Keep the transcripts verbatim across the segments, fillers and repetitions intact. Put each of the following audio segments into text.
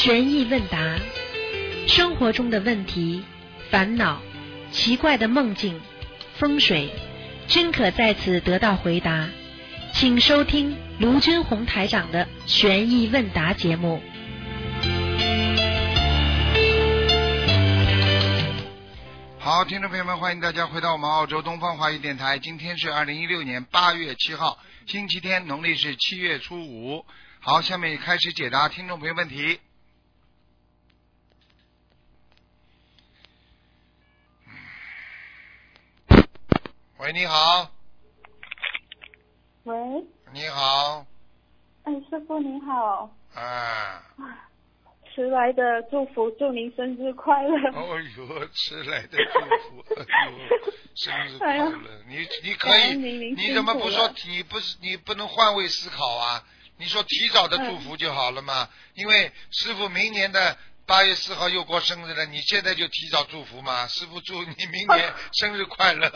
悬疑问答，生活中的问题、烦恼、奇怪的梦境、风水，均可在此得到回答。请收听卢军红台长的悬疑问答节目。 好，听众朋友们，欢迎大家回到我们澳洲东方华语电台。今天是二零一六年八月七号，星期天，农历是七月初五。好，下面开始解答听众朋友问题。喂，你好。 喂。 你好。 哎，师傅您好。 啊。 迟来的祝福，祝您生日快乐。 哦呦，迟来的祝福，哎呦，生日快乐！哎、你你可以， 您你怎么不说你不是你不能换位思考啊？你说提早的祝福就好了嘛？嗯、因为师傅明年的八月四号又过生日了，你现在就提早祝福嘛？师傅祝你明年生日快乐。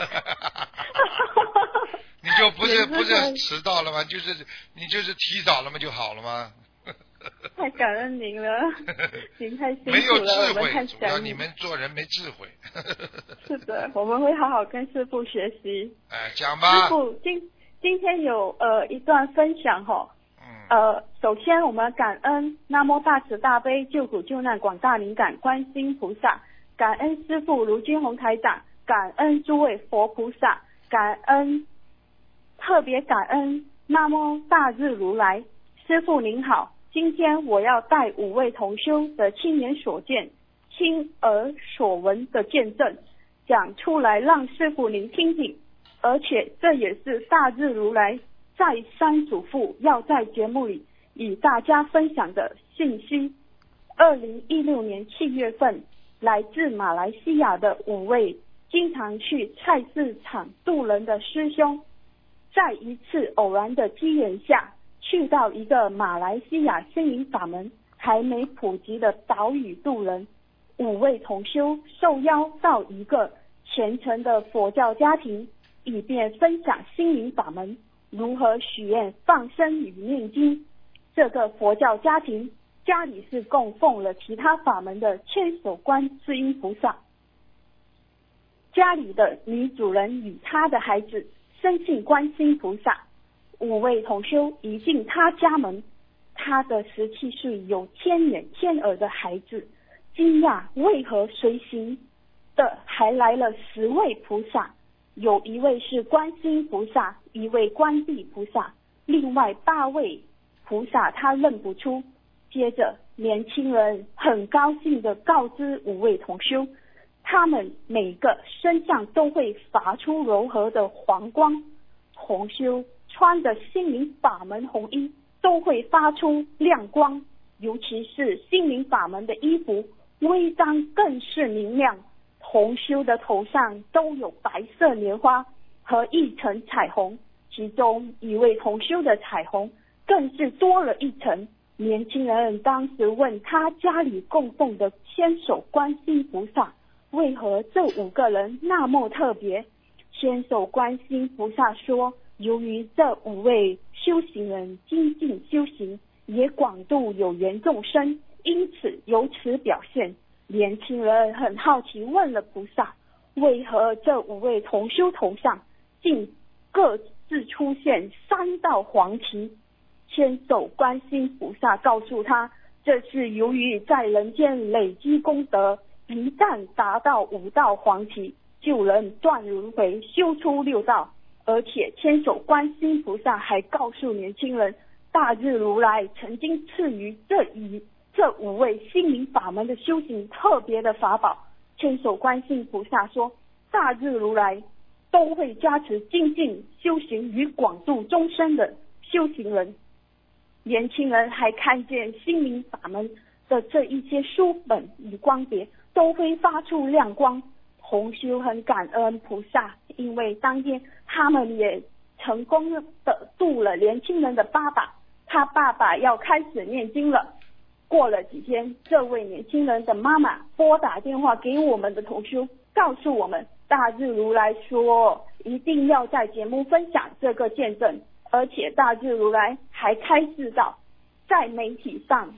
你就不是不是迟到了吗？就是你就是提早了嘛就好了吗？ 太感恩您了，您太辛苦了， 没有智慧， 我们太主要你们做人没智慧。 是的，我们会好好跟师父学习。 哎，讲吧。 师父，今今天有呃一段分享哈。 嗯。 呃，首先我们感恩南无大慈大悲救苦救难广大灵感观世音菩萨，感恩师父卢军红台长，感恩诸位佛菩萨，感恩特别感恩南无大日如来。师父您好。今天我要带五位同修的亲眼所见、亲耳所闻的见证讲出来，让师父您听听。而且这也是大日如来再三嘱咐要在节目里与大家分享的信息。二零一六年七月份，来自马来西亚的五位经常去菜市场渡人的师兄，在一次偶然的机缘下，去到一个马来西亚心灵法门还没普及的岛屿渡人，五位同修受邀到一个虔诚的佛教家庭，以便分享心灵法门如何许愿放生与念经。这个佛教家庭家里是供奉了其他法门的千手观世音菩萨，家里的女主人与她的孩子深信观世音菩萨。五位同修一进他家门，他的十七岁有天眼天耳的孩子惊讶为何随行的还来了十位菩萨，有一位是观世音菩萨，一位观地菩萨，另外八位菩萨他认不出。接着年轻人很高兴地告知五位同修，他们每个身上都会发出柔和的黄光，同修穿的心灵法门红衣都会发出亮光，尤其是心灵法门的衣服徽章更是明亮，同修的头上都有白色莲花和一层彩虹，其中一位同修的彩虹更是多了一层。年轻人当时问他家里供奉的千手观世音菩萨为何这五个人那么特别，千手观世音菩萨说，由于这五位修行人精进修行，也广度有缘众生，因此由此表现。年轻人很好奇问了菩萨，为何这五位同修头上竟各自出现三道黄旗？千手观世音菩萨告诉他，这是由于在人间累积功德，一旦达到五道黄旗，就能断轮回修出六道。而且千手观世音菩萨还告诉年轻人，大日如来曾经赐予这一这五位心灵法门的修行特别的法宝。千手观世音菩萨说，大日如来都会加持精进修行与广度终身的修行人。年轻人还看见心灵法门的这一些书本与光碟都会发出亮光，同修很感恩菩萨，因为当天他们也成功的度了年轻人的爸爸，他爸爸要开始念经了。过了几天，这位年轻人的妈妈拨打电话给我们的同修，告诉我们大日如来说一定要在节目分享这个见证，而且大日如来还开示到，在媒体上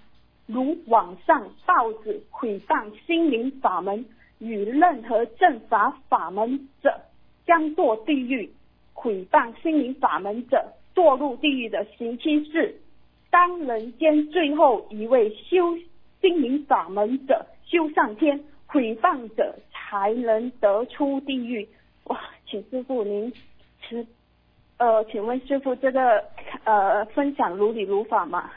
如网上报纸诽谤心灵法门与任何正法法门者，将堕地狱。诽谤心灵法门者堕入地狱的刑期是，当人间最后一位修心灵法门者修上天，诽谤者才能得出地狱。哇，请师父您持呃，请问师父这个呃分享如理如法吗？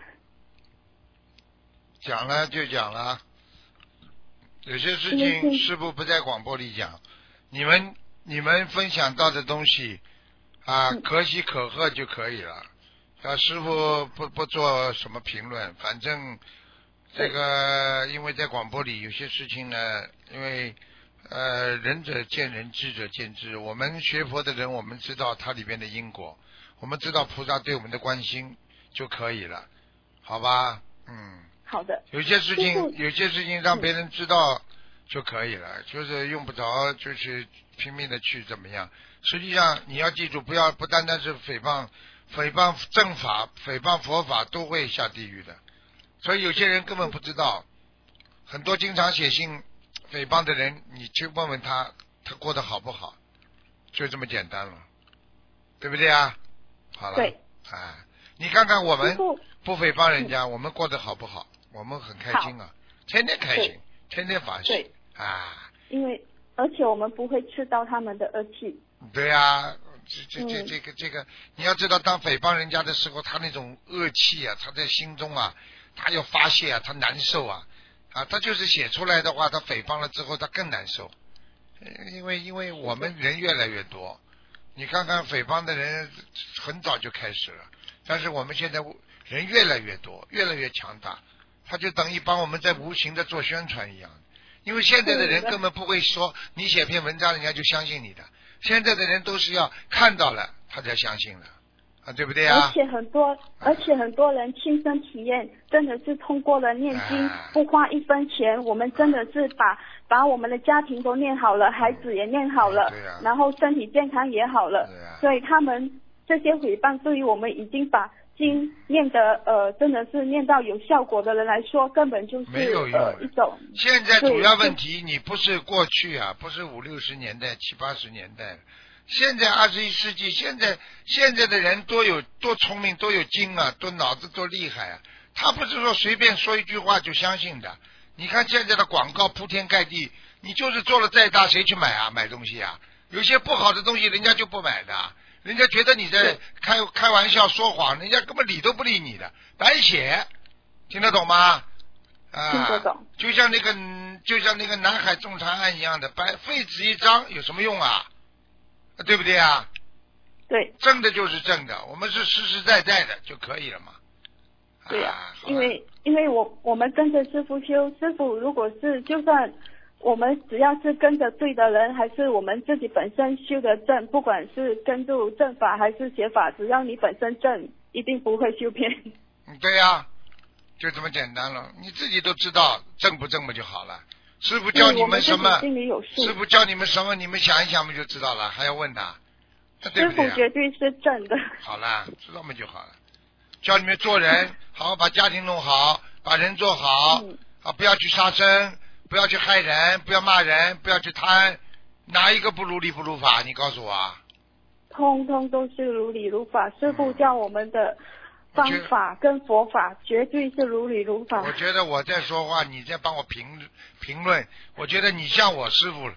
讲了就讲了，有些事情师父不在广播里讲，你们你们分享到的东西啊，可喜可贺就可以了。啊，师父不不做什么评论，反正这个因为在广播里有些事情呢，因为呃仁者见仁，智者见智。我们学佛的人，我们知道它里边的因果，我们知道菩萨对我们的关心就可以了，好吧？嗯。 好的。 有些事情，有些事情让别人知道就可以了，就是用不着就是拼命的去怎么样。实际上你要记住，不要不单单是诽谤。诽谤正法、诽谤佛法都会下地狱的，所以有些人根本不知道。很多经常写信诽谤的人，你去问问他，他过得好不好，就这么简单了，对不对啊？好了， 对， 哎，你看看我们不诽谤人家，我们过得好不好？我们很开心啊，天天开心，天天法喜啊。 因为而且我们不会吃到他们的恶气。 对呀、啊。这这这这个这个，你要知道，当诽谤人家的时候，他那种恶气啊，他在心中啊，他要发泄啊，他难受啊，啊，他就是写出来的话，他诽谤了之后，他更难受，因为因为我们人越来越多，你看看诽谤的人很早就开始了，但是我们现在人越来越多，越来越强大，他就等于帮我们在无形的做宣传一样，因为现在的人根本不会说你写篇文章，人家就相信你的。现在的人都是要看到了他才相信了啊，对不对啊？ 而且很多，而且很多人亲身体验，真的是通过了念经， 啊、 不花一分钱，我们真的是把把我们的家庭都念好了，孩子也念好了， 对啊、 然后身体健康也好了， 对啊、 所以他们这些诽谤对于我们已经把经念的呃，真的是念到有效果的人来说，根本就是没有用、 呃、一种。 现在主要问题，你不是过去啊，不是五六十年代、七八十年代，现在二十一世纪，现在现在的人多有多聪明，多有精啊，多脑子多厉害啊！他不是说随便说一句话就相信的。你看现在的广告铺天盖地，你就是做了再大，谁去买啊？买东西啊？有些不好的东西，人家就不买的。人家觉得你在开开玩笑说谎，人家根本理都不理你的，白写，听得懂吗？啊， 听得懂。 就像那个就像那个南海仲裁案一样的，白废纸一张有什么用啊？对不对啊？ 对。 正的就是正的，我们是实实在在的就可以了嘛。 对呀、 啊， 因为因为我我们跟着师父修，师父如果是就算。我们只要是跟着对的人，还是我们自己本身修的正，不管是跟入正法还是邪法，只要你本身正，一定不会修偏。 对呀、啊，就这么简单了。你自己都知道正不正不就好了。师父教你们什么？ 心里有数。 师父教你们什么？你们想一想嘛就知道了，还要问他？对不对啊、 师父绝对是正的。 好了，知道嘛就好了。教你们做人，好好把家庭弄好，把人做好， 嗯、 啊，不要去杀生。不要去害人，不要骂人，不要去贪，哪一个不如理不如法？你告诉我啊！ 通通都是如理如法，师父教我们的方法跟佛法绝对是如理如法。 我觉得我在说话，你在帮我评评论，我觉得你像我师父了。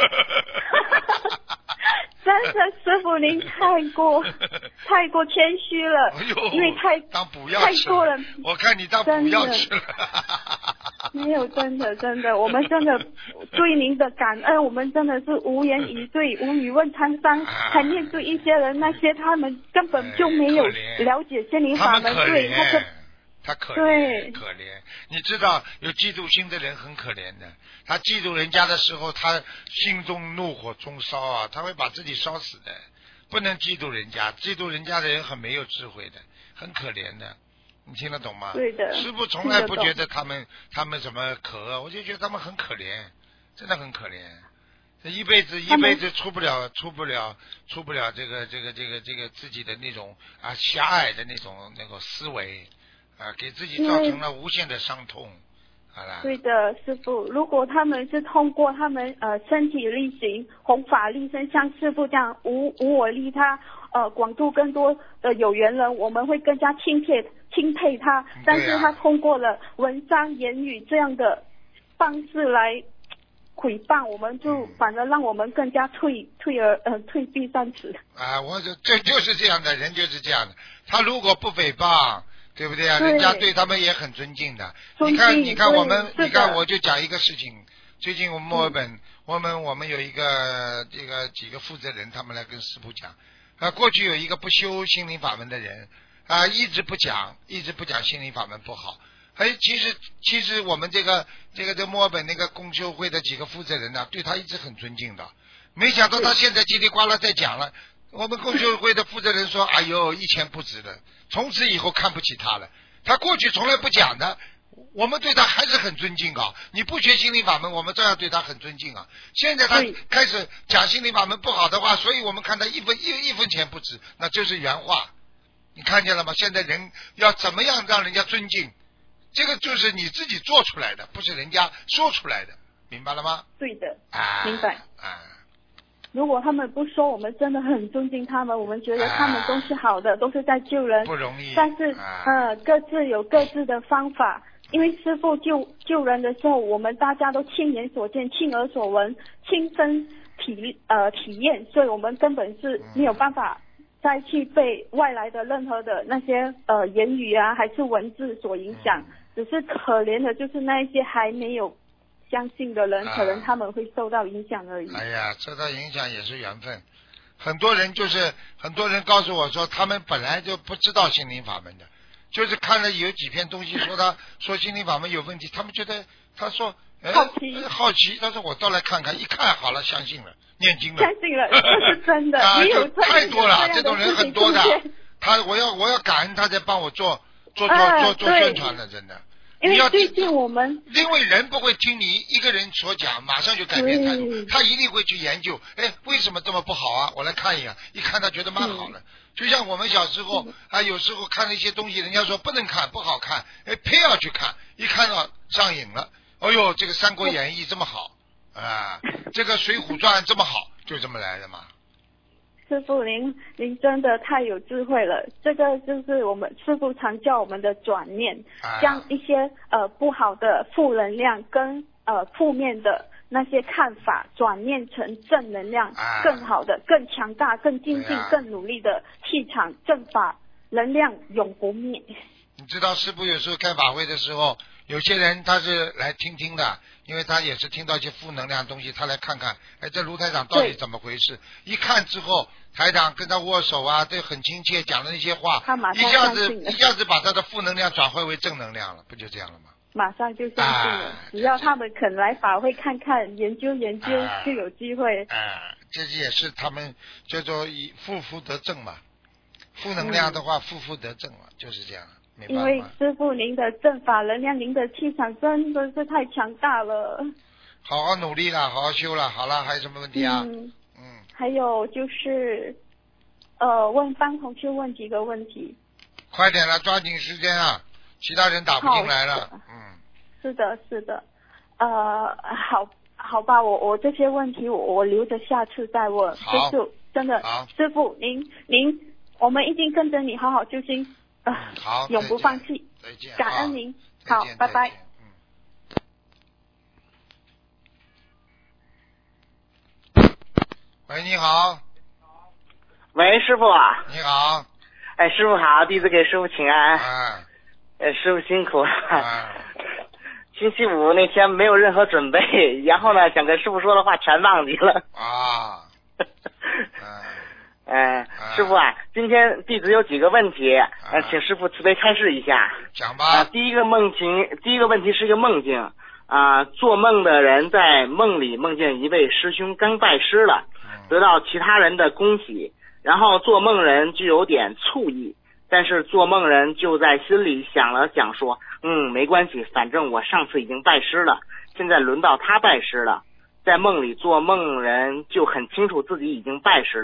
真的，师父您太过太过谦虚了， 哎呦， 因为太当补药太吃过了。 我看你当补药吃了。 没有，真的真的，我们真的对您的感恩，我们真的是无言以对，无语问沧桑。还面对一些人，那些他们根本就没有了解心灵法门，对他可他可怜， 可怜。你知道，有嫉妒心的人很可怜的。他嫉妒人家的时候，他心中怒火中烧啊，他会把自己烧死的。不能嫉妒人家，嫉妒人家的人很没有智慧的，很可怜的。你听得懂吗？ 对的。 师父从来不觉得他们他们什么可恶，我就觉得他们很可怜，真的很可怜。这一辈子一辈子出不了出不了出不了这个这个这个这个自己的那种啊狭隘的那种那种思维啊，给自己造成了无限的伤痛。好了。 对的，师傅，如果他们是通过他们呃身体力行、弘法利生，像师傅这样无无我利他，呃广度更多的有缘人，我们会更加钦佩钦佩他。但是他通过了文章言语这样的方式来诽谤，我们就反而让我们更加退退而呃退避三尺。 啊，我这这就是这样的人，就是这样的。他如果不诽谤，对不对啊？ 对， 人家对他们也很尊敬的。 尊敬， 你看，你看我们， 你看我就讲一个事情。最近我们墨尔本，嗯、我们我们有一个这个几个负责人，他们来跟师父讲，啊，过去有一个不修心灵法门的人，啊，一直不讲，一直不讲心灵法门不好。哎，其实其实我们这个这个在墨尔本那个共修会的几个负责人呢，对他一直很尊敬的。没想到他现在叽里呱啦在讲了。我们共修会的负责人说：“哎呦，一钱不值的，从此以后看不起他了。他过去从来不讲的，我们对他还是很尊敬啊。你不学心灵法门，我们照样对他很尊敬啊。现在他开始讲心灵法门不好的话，所以我们看他一分一一分钱不值，那就是原话。你看见了吗？现在人要怎么样让人家尊敬，这个就是你自己做出来的，不是人家说出来的，明白了吗？ 对的， 啊， 明白。 啊。” 如果他们不说，我们真的很尊敬他们，我们觉得他们都是好的，啊、都是在救人， 不容易。 但是、啊、呃，各自有各自的方法。因为师父救救人的时候，我们大家都亲眼所见、亲耳所闻、亲身体呃体验，所以我们根本是没有办法再去被外来的任何的那些呃言语啊，还是文字所影响。只是可怜的就是那一些还没有相信的人，可能他们会受到影响而已。 哎呀，受到影响也是缘分。很多人就是很多人告诉我说，他们本来就不知道心灵法门的，就是看了有几篇东西说他说心灵法门有问题，他们觉得他说哎好奇好奇，他说我到来看看，一看好了，相信了，念经了， 相信了，这是真的。 啊， 也有太多了，这种人很多的。他我要我要感恩他在帮我做做做、啊、做做宣传的，真的。 因为最近我们因为人不会听你一个人所讲马上就改变态度，他一定会去研究，哎，为什么这么不好啊？我来看一眼，一看他觉得蛮好的。就像我们小时候啊，有时候看了一些东西，人家说不能看不好看，哎，偏要去看，一看到上瘾了。哎呦，这个《三国演义》这么好啊，这个《水浒传》这么好，就这么来的嘛。 师父您您真的太有智慧了，这个就是我们师父常教我们的转念， 啊、 将一些呃不好的负能量跟呃负面的那些看法转念成正能量， 啊、 更好的、更强大、更精进、 啊、 更努力的气场正法能量永不灭。 你知道师父有时候开法会的时候，有些人他是来听听的，因为他也是听到一些负能量的东西，他来看看，哎，这卢台长到底怎么回事？一看之后，台长跟他握手啊，对，很亲切，讲的那些话， 他马上一下子一下子把他的负能量转换为正能量了，不就这样了吗？ 马上就相信了， 啊、 只要他们肯来法会看看、研究研究， 啊、 就有机会。 啊，这也是他们叫做以负负得正嘛，负能量的话，嗯、负负得正嘛，就是这样。 因为师父您的正法能量，您的气场真的是太强大了。 好好努力了，好好修了。好了，还有什么问题啊？ 嗯嗯。 还有就是，呃，问帮同学问几个问题。 快点了，抓紧时间啊！其他人打不进来了。嗯。 是的，是的。呃，好，好吧，我我这些问题我我留着下次再问。 好。 就是真的，师父您您，我们一定跟着你好好修心。 嗯、好， 永不放弃， 再见， 感恩您，好，拜拜。 嗯。喂，你好。 喂，师傅啊。 你好。 哎，师傅好，弟子给师傅请安。 啊。 哎，师傅辛苦了。 啊。 星期五那天没有任何准备，然后呢，想跟师傅说的话全忘记了。 啊。 嗯。嗯，师傅啊，今天弟子有几个问题，呃，请师傅慈悲开示一下。 讲吧。 啊，第一个梦情，第一个问题是一个梦境啊，做梦的人在梦里梦见一位师兄刚拜师了，得到其他人的恭喜，然后做梦人就有点醋意，但是做梦人就在心里想了想说，嗯，没关系，反正我上次已经拜师了，现在轮到他拜师了。在梦里做梦人就很清楚自己已经拜师了，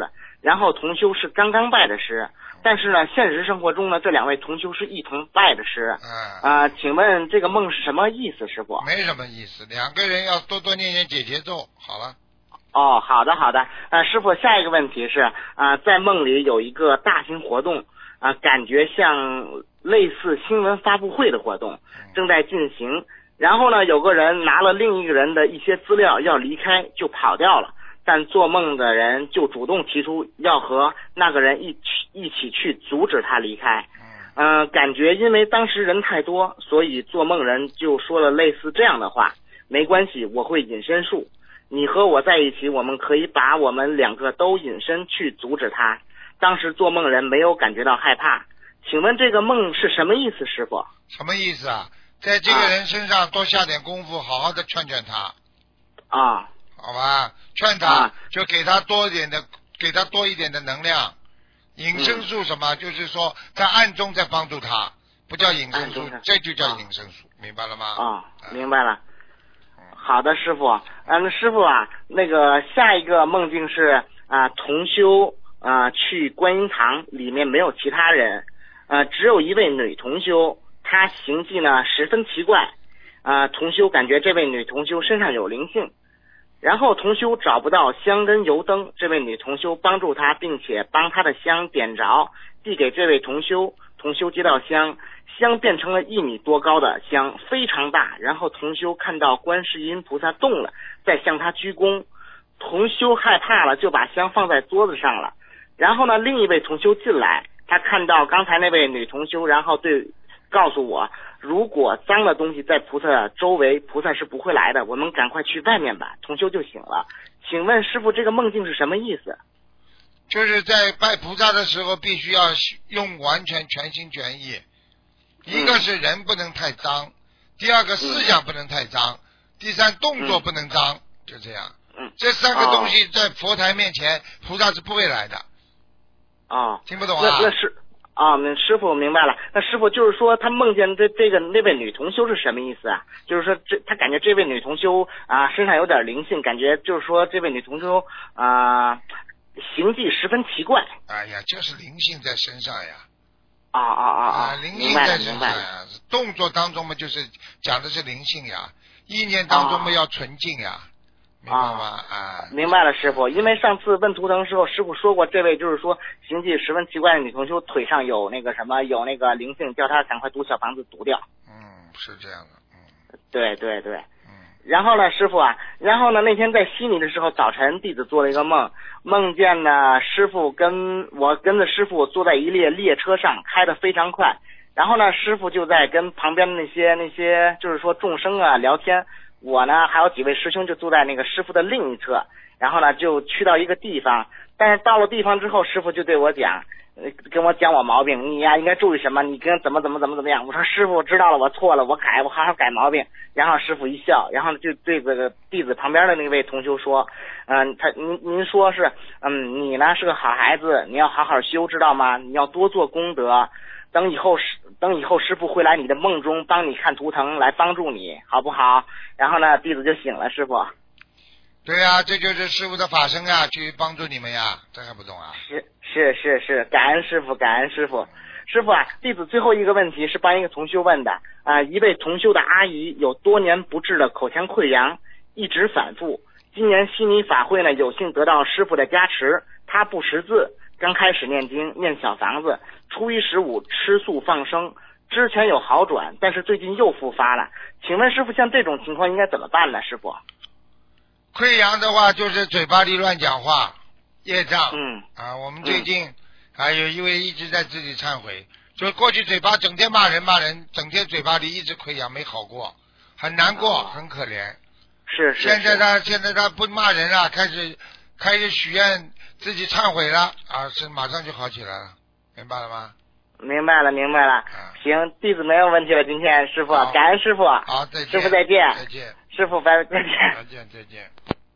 然后同修是刚刚拜的师，但是呢，现实生活中呢，这两位同修是一同拜的师。 嗯啊、请问这个梦是什么意思，师傅？ 没什么意思，两个人要多多念念解结咒，好了。 哦，好的好的。呃，师傅，下一个问题是啊、呃，在梦里有一个大型活动啊、呃，感觉像类似新闻发布会的活动正在进行，然后呢，有个人拿了另一个人的一些资料要离开，就跑掉了。但做梦的人就主动提出要和那个人一起一起去阻止他离开。嗯、呃，感觉因为当时人太多，所以做梦人就说了类似这样的话：没关系，我会隐身术。你和我在一起，我们可以把我们两个都隐身去阻止他。当时做梦人没有感觉到害怕。请问这个梦是什么意思，师傅？ 什么意思啊？在这个人身上多下点功夫，好好的劝劝他。 啊。 好吧，劝他、啊、就给他多一点的，给他多一点的能量。隐身术什么、嗯？就是说在暗中在帮助他，不叫隐身术，这就叫隐身术、啊，明白了吗？ 啊，明白了。好的，师傅。嗯，师傅啊，那个下一个梦境是啊，同修啊去观音堂，里面没有其他人，呃，只有一位女同修，她行迹呢十分奇怪。啊，同修感觉这位女同修身上有灵性。然后同修找不到香跟油灯，这位女同修帮助他，并且帮他的香点着，递给这位同修。同修接到香，香变成了一米多高的香，非常大。然后同修看到观世音菩萨动了，在向他鞠躬。同修害怕了，就把香放在桌子上了。然后呢，另一位同修进来，他看到刚才那位女同修，然后对告诉我，如果脏的东西在菩萨周围，菩萨是不会来的，我们赶快去外面吧。同修就醒了。请问师父，这个梦境是什么意思？ 就是在拜菩萨的时候必须要用完全全心全意，一个是人不能太脏、嗯、第二个思想不能太脏、嗯、第三动作不能脏、嗯、就这样、嗯、这三个东西在佛台面前、哦、菩萨是不会来的。 哦， 听不懂啊？ 那那是啊，那师傅明白了。那师傅就是说，他梦见这这个那位女同修是什么意思啊？就是说这他感觉这位女同修啊身上有点灵性，感觉就是说这位女同修啊行迹十分奇怪。 哎呀，就是灵性在身上呀。 啊啊啊啊！灵性在身上呀，动作当中嘛，就是讲的是灵性呀，意念当中嘛要纯净呀。明白吗？啊， 明白了，师傅。因为上次问图腾时候，师傅说过，这位就是说行迹十分奇怪的女同修腿上有那个什么，有那个灵性，叫她赶快读小房子读掉。 嗯，是这样的。嗯， 对对对。嗯。然后呢，师傅啊，然后呢，那天在悉尼的时候，早晨弟子做了一个梦，梦见呢师傅跟我跟着师傅坐在一列列车上，开得非常快。然后呢，师傅就在跟旁边的那些那些就是说众生啊聊天。我呢还有几位师兄就坐在那个师傅的另一侧，然后呢就去到一个地方，但是到了地方之后，师傅就对我讲，呃，跟我讲我毛病，你呀应该注意什么，你跟怎么怎么怎么怎么样。我说师傅知道了，我错了，我改，我好好改毛病。然后师傅一笑，然后就对这个弟子旁边的那位同修说，嗯、呃，他您您说是，嗯，你呢是个好孩子，你要好好修，知道吗？你要多做功德。等以后师等以后师傅会来你的梦中帮你看图腾来帮助你，好不好？然后呢，弟子就醒了，师傅。 对呀、啊，这就是师傅的法身呀，去帮助你们呀，这还不懂啊？ 是是是是，感恩师傅，感恩师傅。师傅啊，弟子最后一个问题是帮一个同修问的啊、呃，一位同修的阿姨有多年不治的口腔溃疡，一直反复。今年悉尼法会呢，有幸得到师傅的加持，她不识字。刚开始念经念小房子，初一十五吃素放生，之前有好转，但是最近又复发了。请问师傅，像这种情况应该怎么办呢？师傅， 溃疡的话就是嘴巴里乱讲话，业障。 嗯啊，我们最近还有一位一直在自己忏悔，就过去嘴巴整天骂人骂人，整天嘴巴里一直溃疡没好过，很难过，哦、很可怜。 是是。 现在他现在他不骂人了，开始开始许愿。自己忏悔了啊，是马上就好起来了，明白了吗？ 明白了，明白了。嗯、行，弟子没有问题了。今天师傅，感恩师傅。 好，再见。 师傅再见。 再见。 师傅拜再见。 再见再见。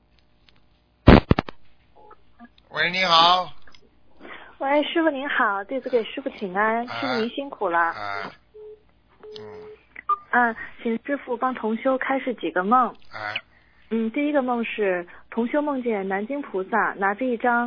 喂，你好。 喂，师傅您好，弟子给师傅请安，啊、师傅您辛苦了。 啊。嗯。 啊，请师傅帮同修开示几个梦。 啊。 嗯，第一个梦是同修梦见南京菩萨拿着一张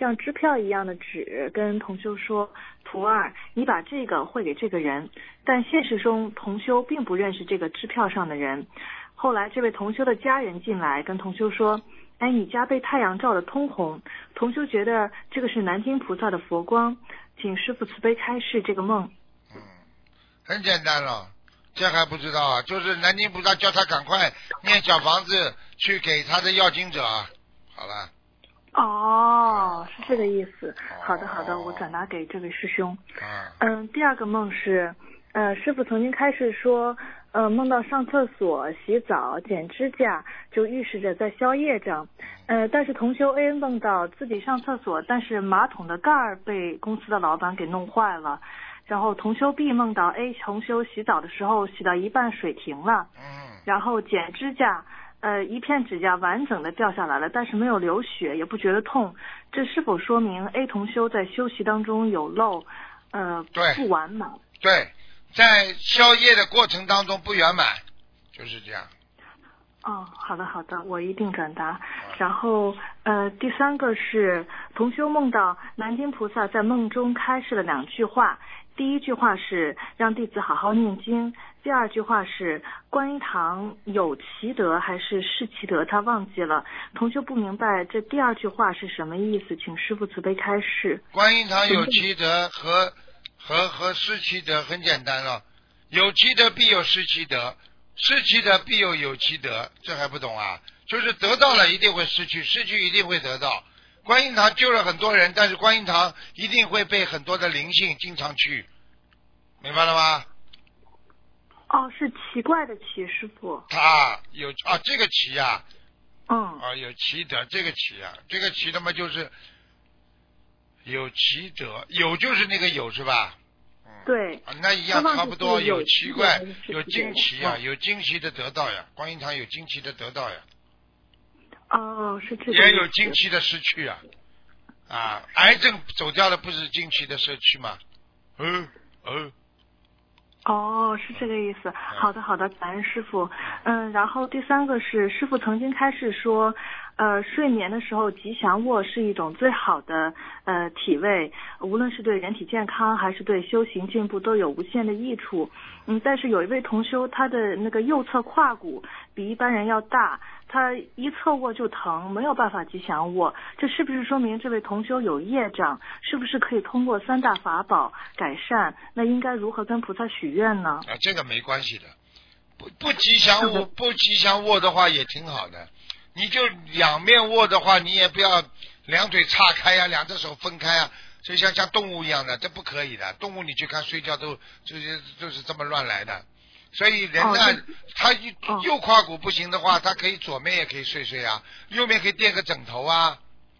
像支票一样的纸，跟同修说：“徒儿，你把这个汇给这个人。”但现实中，同修并不认识这个支票上的人。后来，这位同修的家人进来，跟同修说：“哎，你家被太阳照得通红。”同修觉得这个是南京菩萨的佛光，请师父慈悲开示这个梦。 嗯，很简单了，这还不知道啊？就是南京菩萨叫他赶快念小房子去给他的要经者，好了。 哦，是这个意思。好的，好的，我转达给这位师兄。嗯，第二个梦是，呃，师父曾经开示说，呃，梦到上厕所、洗澡、剪指甲，就预示着在消业障。呃，但是同修 A 梦到自己上厕所，但是马桶的盖儿被公司的老板给弄坏了。然后同修 B 梦到 A 同修洗澡的时候洗到一半水停了。嗯。然后剪指甲。呃，一片指甲完整的掉下来了，但是没有流血，也不觉得痛，这是否说明 A 同修在修习当中有漏，呃， 对， 不完满？ 对，在消业的过程当中不圆满，就是这样。 哦，好的好的，我一定转达。然后呃，第三个是同修梦到南京菩萨在梦中开示了两句话。第一句话是让弟子好好念经，第二句话是观音堂有其德还是是其德，他忘记了。同学不明白这第二句话是什么意思，请师父慈悲开示。 观音堂有其德和和和是其德很简单了，有其德必有是其德，是其德必有有其德，这还不懂啊？就是得到了一定会失去，失去一定会得到。观音堂救了很多人，但是观音堂一定会被很多的灵性经常去，明白了吗？ 哦，是奇怪的奇，师傅。 他有啊，这个奇啊， 嗯， 啊有奇德，这个奇啊，这个奇他妈就是有奇德，有就是那个有是吧？嗯， 对， 啊，那一样差不多，有奇怪，有惊奇啊， 嗯、 有惊奇的得到呀，观音堂有惊奇的得到呀。 哦，是这个。 也有惊奇的失去啊，啊，癌症走掉了不是惊奇的失去吗？嗯嗯。 哦，是这个意思。好的，好的，感恩师傅。嗯，然后第三个是师傅曾经开示说，呃，睡眠的时候吉祥卧是一种最好的呃体位，无论是对人体健康还是对修行进步都有无限的益处。嗯，但是有一位同修，他的那个右侧胯骨比一般人要大，他一侧卧就疼，没有办法吉祥卧，这是不是说明这位同修有业障？是不是可以通过三大法宝改善？那应该如何跟菩萨许愿呢？ 啊，这个没关系的，不不吉祥卧，不吉祥卧的话也挺好的。你就两面卧的话，你也不要两腿岔开呀、啊，两只手分开啊，就像像动物一样的，这不可以的。动物你去看睡觉都就是就是这么乱来的。所以人呢，哦、他右胯骨不行的话，他可以左面也可以睡睡啊，右面可以垫个枕头啊。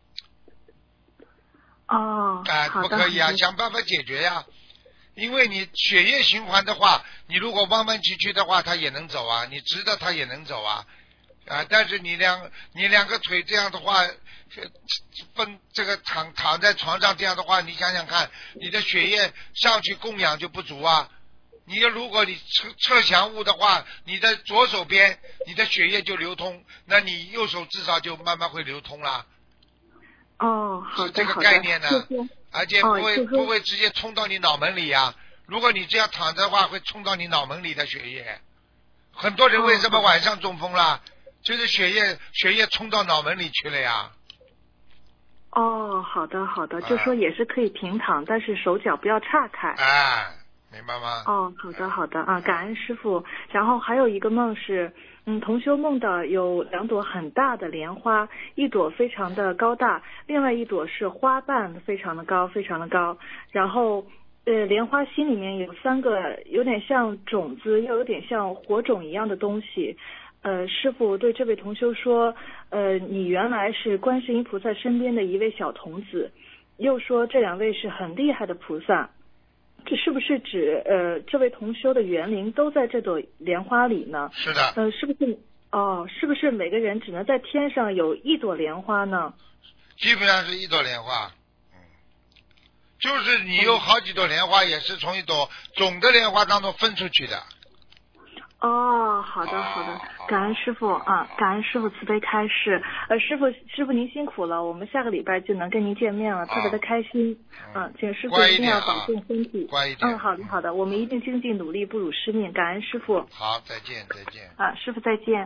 哦， 哎、呃，不可以啊，想办法解决呀、啊。因为你血液循环的话，你如果弯弯曲曲的话，它也能走啊，你直的它也能走啊。啊，但是你两你两个腿这样的话，分这个躺躺在床上这样的话，你想想看，你的血液上去供氧就不足啊。你要如果你侧侧降物的话，你的左手边你的血液就流通，那你右手至少就慢慢会流通啦。 哦，好的， 是这个概念呢，而且不会、 哦、 不会直接冲到你脑门里呀、啊。如果你这样躺着的话，会冲到你脑门里的血液。很多人为什么晚上中风啦？哦、就是血液血液冲到脑门里去了呀。 哦，好的好的，就说也是可以平躺，但是手脚不要岔开。 哎。明白吗？ 哦，好的好的啊，感恩师父。然后还有一个梦是，嗯，同修梦到有两朵很大的莲花，一朵非常的高大，另外一朵是花瓣非常的高，非常的高。然后，呃，莲花心里面有三个有点像种子，又有点像火种一样的东西。呃，师父对这位同修说，呃，你原来是观世音菩萨身边的一位小童子，又说这两位是很厉害的菩萨。这是不是指呃这位同修的园林都在这朵莲花里呢？ 是的。 呃，是不是哦？是不是每个人只能在天上有一朵莲花呢？ 基本上是一朵莲花，嗯，就是你有好几朵莲花，也是从一朵总的莲花当中分出去的。 哦，好的好的，感恩师傅啊，感恩师傅慈悲开示。呃，师傅师傅您辛苦了，我们下个礼拜就能跟您见面了，特别的开心。嗯、啊，请师傅一定要保重身体。 乖一点。 嗯，好的好的，我们一定精进努力，不辱师命。感恩师傅。 好，再见再见。 啊，师傅再见。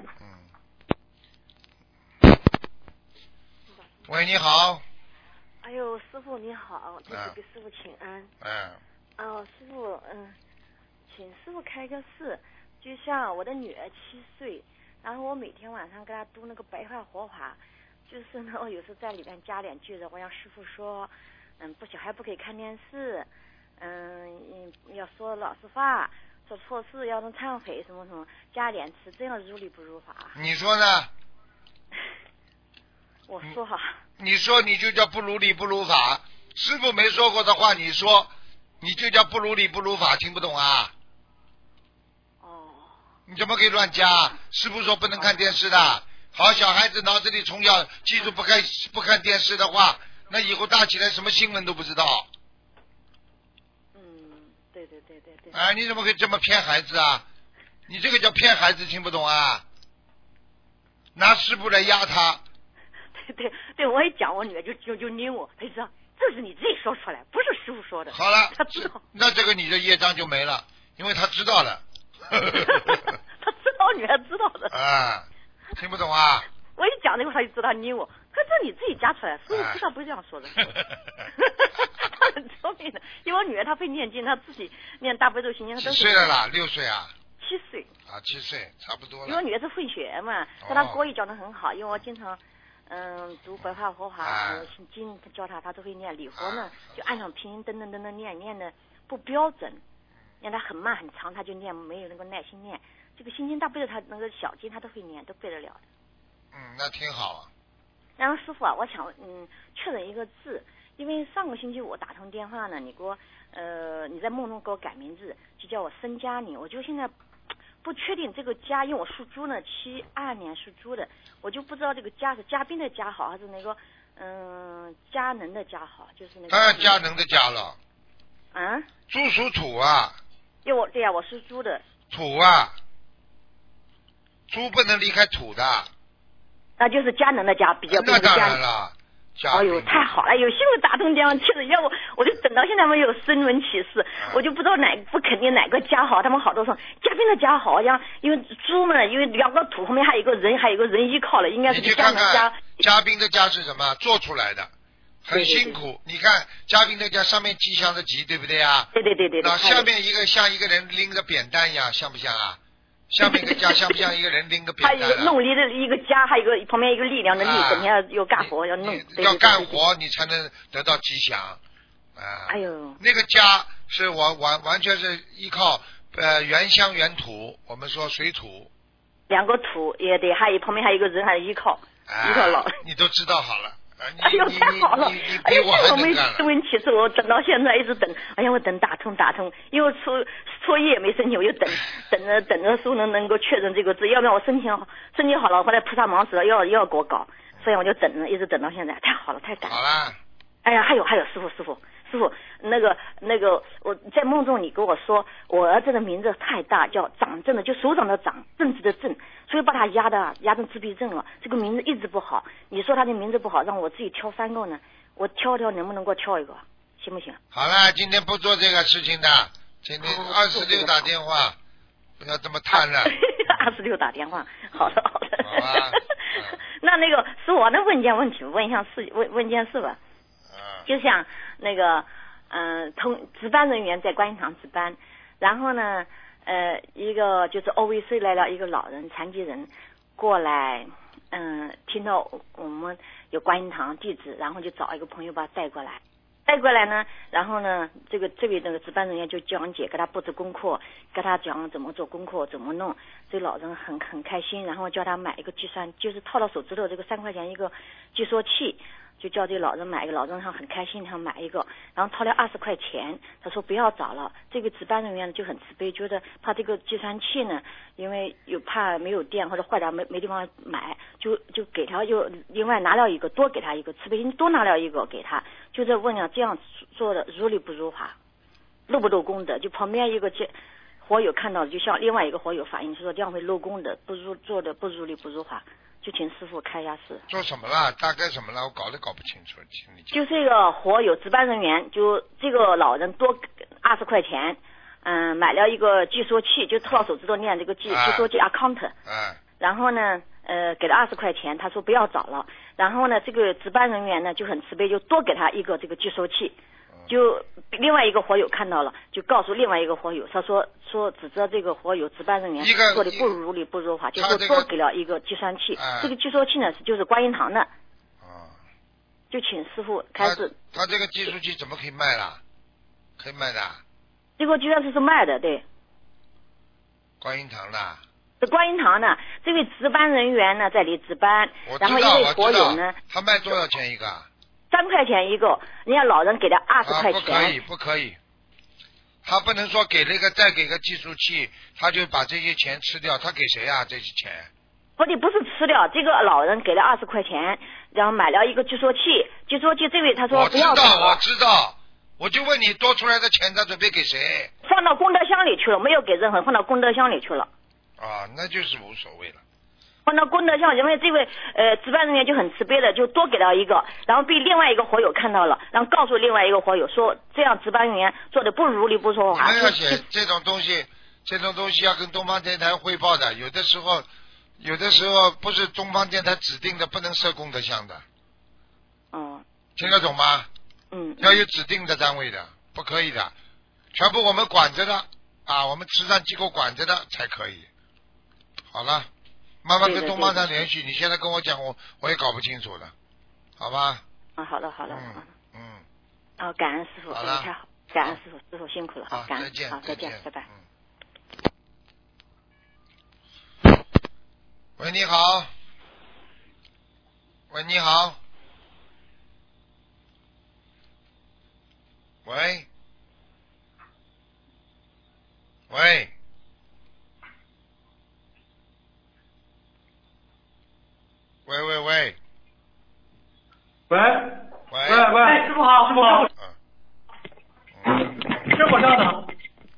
嗯。喂，你好。 哎呦，师傅你好，弟子给师傅请安。 嗯。 哦，师傅，嗯，请师傅开个示。就像我的女儿七岁，然后我每天晚上给她读那个白话活法，就是呢，我有时候在里面加点句子，我让师傅说，嗯，不，小孩不可以看电视，嗯，要说老实话，做错事要能忏悔，什么什么，加点词，这样如理不如法。 你说呢？ 我说哈。 你说你就叫不如理不如法，师傅没说过的话，你说你就叫不如理不如法，听不懂啊？你怎么可以乱加？师父说不能看电视的。好，小孩子脑子里从小记住不看不看电视的话，那以后大起来什么新闻都不知道。 嗯，对对对对对。 啊，你怎么可以这么骗孩子啊？你这个叫骗孩子，听不懂啊？拿师父来压他。 对对对，我也讲，我女儿就就就拧我，她说这是你自己说出来，不是师父说的。 好了， 他知道。 那这个你的业障就没了，因为他知道了。 他知道，女儿知道的。 啊，听不懂啊？ 我一讲那个，他就知道你我。他说你自己加出来，师傅知道不是这样说的。他很聪明的，因为我女儿她会念经，她自己念大悲咒心经。 几岁了啦？六岁啊？ 七岁。 啊，七岁，差不多了。 因为我女儿是会学嘛，但她国语教的很好，因为我经常嗯读白话佛法心经教她，她都会念。礼佛呢，就按上拼音噔噔噔噔念，念的不标准。念他很慢很长，他就念没有那个耐心念。这个心经大悲咒他那个小经他都会念，都背得了的。 嗯，那挺好啊。 然后师傅啊，我想嗯确认一个字，因为上个星期我打通电话呢，你给我呃你在梦中给我改名字，就叫我申嘉宁，我就现在不确定这个嘉，因为我属猪呢，七二年属猪的，我就不知道这个嘉是嘉宾的嘉好，还是那个嗯嘉能的嘉好，就是那个。 当然嘉能的嘉了。 啊？ 猪属土啊。 因为我对呀、啊，我是猪的。 土啊，猪不能离开土的。 那就是佳能的家比较。 那当然了。 哎呦，太好了！有幸我打通电话，确实要我，我就等到现在没有声闻启示，嗯、我就不知道哪不肯定哪个家好。他们好多说嘉宾的家好像，因为猪嘛，因为两个土后面还有一个人，还有一个人依靠了，应该是嘉能家。 嘉宾的家是什么？做出来的。很辛苦，对对对，你看嘉宾的家上面吉祥的吉，对不对啊？ 对对对对。 那下面一个像一个人拎着扁担一样，像不像啊？下面一个家像不像一个人拎个扁担、啊？ 还有一个弄力的一个家，还有一个旁边一个力量的力，啊、整天要干活要弄。 要干活你才能得到吉祥啊！ 哎呦， 那个家是完完完全是依靠呃原乡原土，我们说水土。 两个土也得，还有旁边还有一个人还依靠、 啊、 依靠老。 你都知道好了。 哎呦，太好了！哎呦，我没声闻启示，我等到现在一直等。哎呀，我等打通打通，因为初初一也没申请，我就等等着等着书能能够确认这个字，要不然我申请申请好了，后来菩萨忙死了，要要给我搞，所以我就等着，一直等到现在，太好了，太感恩。 好了。 哎呀，还有还有，师傅师傅师傅，那个那个，我在梦中你跟我说，我儿子的名字太大，叫掌正的，就手掌的掌，正直的正，所以把他压的压成自闭症了。这个名字一直不好，你说他的名字不好，让我自己挑三个呢，我挑挑能不能给我挑一个，行不行？ 好了，今天不做这个事情的，今天二十六打电话，不要这么贪了。 二十六打电话，好的好的。 好吧。 嗯、那那个是我的问件问题，问一下事问问件事吧。就像那个嗯，同值班人员在观音堂值班，然后呢呃一个就是 O V C 来了一个老人残疾人过来，嗯，听到我们有观音堂地址，然后就找一个朋友把他带过来。带过来呢，然后呢，这个这位那个值班人员就讲解，给他布置功课，给他讲怎么做功课，怎么弄。这老人很很开心，然后叫他买一个计算，就是套到手指头这个三块钱一个计算器，就叫这老人买一个。老人他很开心，他买一个，然后掏了二十块钱，他说不要找了。这个值班人员就很慈悲，觉得怕这个计算器呢，因为有怕没有电或者坏掉没没地方买，就就给他又另外拿了一个，多给他一个，慈悲心多拿了一个给他，就在问了这样做的如理不如法，漏不漏功德？就旁边一个这火友看到了，就像另外一个火友反映说这样会漏功的，不如做的不如理不如法，就请师傅开一下示。 做什么了？大概什么了？我搞都搞不清楚。 就这个火友值班人员，就这个老人多二十块钱，嗯，买了一个计数器，就靠手指头念这个计计数器 account。 嗯。 然后呢，呃，给了二十块钱，他说不要找了。然后呢，这个值班人员呢就很慈悲，就多给他一个这个计数器。就另外一个火友看到了，就告诉另外一个火友，他说说指责这个火友值班人员做的不如理不如法，就说多给了一个计算器。这个计数器呢是就是观音堂的。 啊。 就请师傅开始。 他这个计数器怎么可以卖啦？可以卖的。 这个计算器是卖的，对。 观音堂的。 这观音堂呢，这位值班人员呢在里值班，然后一位火友呢， 他卖多少钱一个？ 三块钱一个，人家老人给他二十块钱。 啊，不可以，不可以。他不能说给那个再给个计数器，他就把这些钱吃掉。他给谁啊？这些钱？ 不的，不是吃掉。这个老人给了二十块钱，然后买了一个计数器。计数器这位他说不要。 我知道，我知道。我就问你，多出来的钱他准备给谁？ 放到功德箱里去了，没有给任何，放到功德箱里去了。 啊，那就是无所谓了。 放到功德箱，因为这位呃值班人员就很慈悲的，就多给了一个，然后被另外一个火友看到了，然后告诉另外一个火友说，这样值班人员做的不如理不说话。 你们要写这种东西，这种东西要跟东方电台汇报的。有的时候，有的时候不是东方电台指定的，不能设功德箱的。 哦。 听得懂吗？ 嗯。 要有指定的单位的，不可以的，全部我们管着的啊，我们慈善机构管着的才可以。好了。慢慢跟东方台联系，你现在跟我讲，我我也搞不清楚的，好吧？ 啊，好的，好的， 嗯嗯。 啊，感恩师傅， 好了， 太好，感恩师傅，师傅辛苦了， 好， 感恩， 再见， 好，再见，拜拜。 嗯。喂，你好。喂，你好。喂。喂。喂喂喂， 喂喂喂喂，师傅好，师傅好， 嗯， 师傅稍等。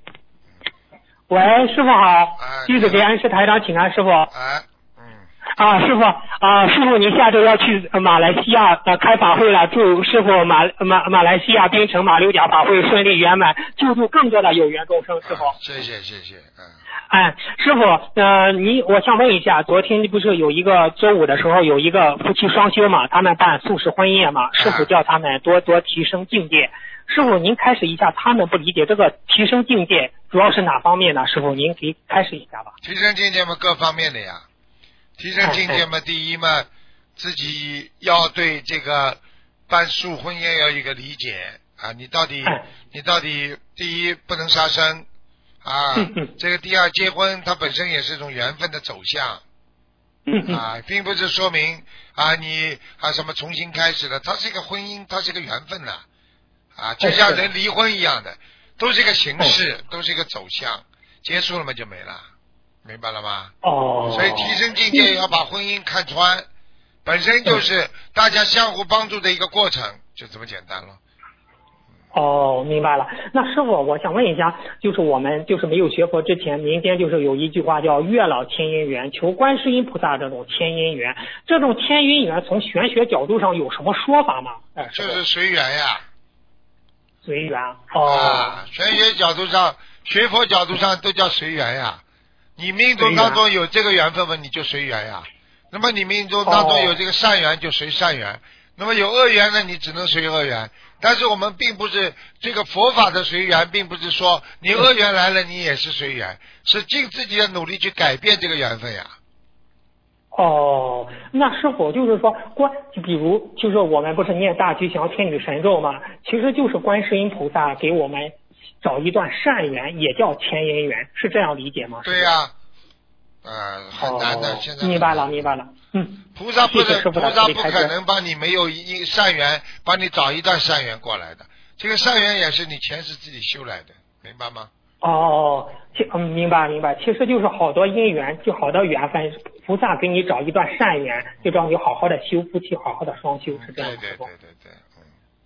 喂，师傅好，弟子给恩师台长请安，师傅。 哎，嗯。 啊，师傅啊，师傅您下周要去马来西亚呃开法会了，祝师傅马马马来西亚槟城马六甲法会顺利圆满，救助更多的有缘众生，师傅。 啊、谢谢谢谢，嗯。 哎，师傅，呃，你我想问一下，昨天不是有一个周五的时候有一个夫妻双修嘛，他们办素食婚宴嘛，师傅叫他们多多提升境界。师傅，您开始一下，他们不理解这个提升境界主要是哪方面呢？师傅，您给开始一下吧。 提升境界嘛，各方面的呀。提升境界嘛，第一嘛，自己要对这个办素婚宴要有一个理解啊，你到底你到底第一不能杀生。啊，这个第二结婚，它本身也是一种缘分的走向，啊，并不是说明啊你啊什么重新开始了，它是一个婚姻，它是一个缘分呐，啊，就像人离婚一样的，都是一个形式，都是一个走向，结束了嘛就没了，明白了吗？ 哦。 所以提升境界要把婚姻看穿，本身就是大家相互帮助的一个过程，就这么简单了。 哦，明白了。那师傅，我想问一下，就是我们就是没有学佛之前，民间就是有一句话叫月老牵姻缘，求观世音菩萨这种牵姻缘，这种牵姻缘从玄学角度上有什么说法吗？哎， 就是随缘呀。 随缘。哦。 啊，玄学角度上、学佛角度上都叫随缘呀。你命中当中有这个缘分嘛，你就随缘呀。那么你命中当中有这个善缘，就随善缘。哦，那么有恶缘呢，你只能随恶缘。但是我们并不是这个佛法的随缘，并不是说你恶缘来了你也是随缘，是尽自己的努力去改变这个缘分呀。 哦，那师傅就是说观，比如就是我们不是念大吉祥天女神咒吗？其实就是观世音菩萨给我们找一段善缘，也叫牵姻缘，是这样理解吗？ 对呀、啊。呃，很难的， 哦、 现在明白了，明白了。嗯， 菩萨不能，菩萨不可能帮你没有一善缘，帮你找一段善缘过来的。这个善缘也是你前世自己修来的，明白吗？ 哦，嗯，明白明白。其实就是好多姻缘，就好多缘分，菩萨给你找一段善缘，就让你好好的修夫妻，好好的双修，是这样的。 对对对对对，嗯。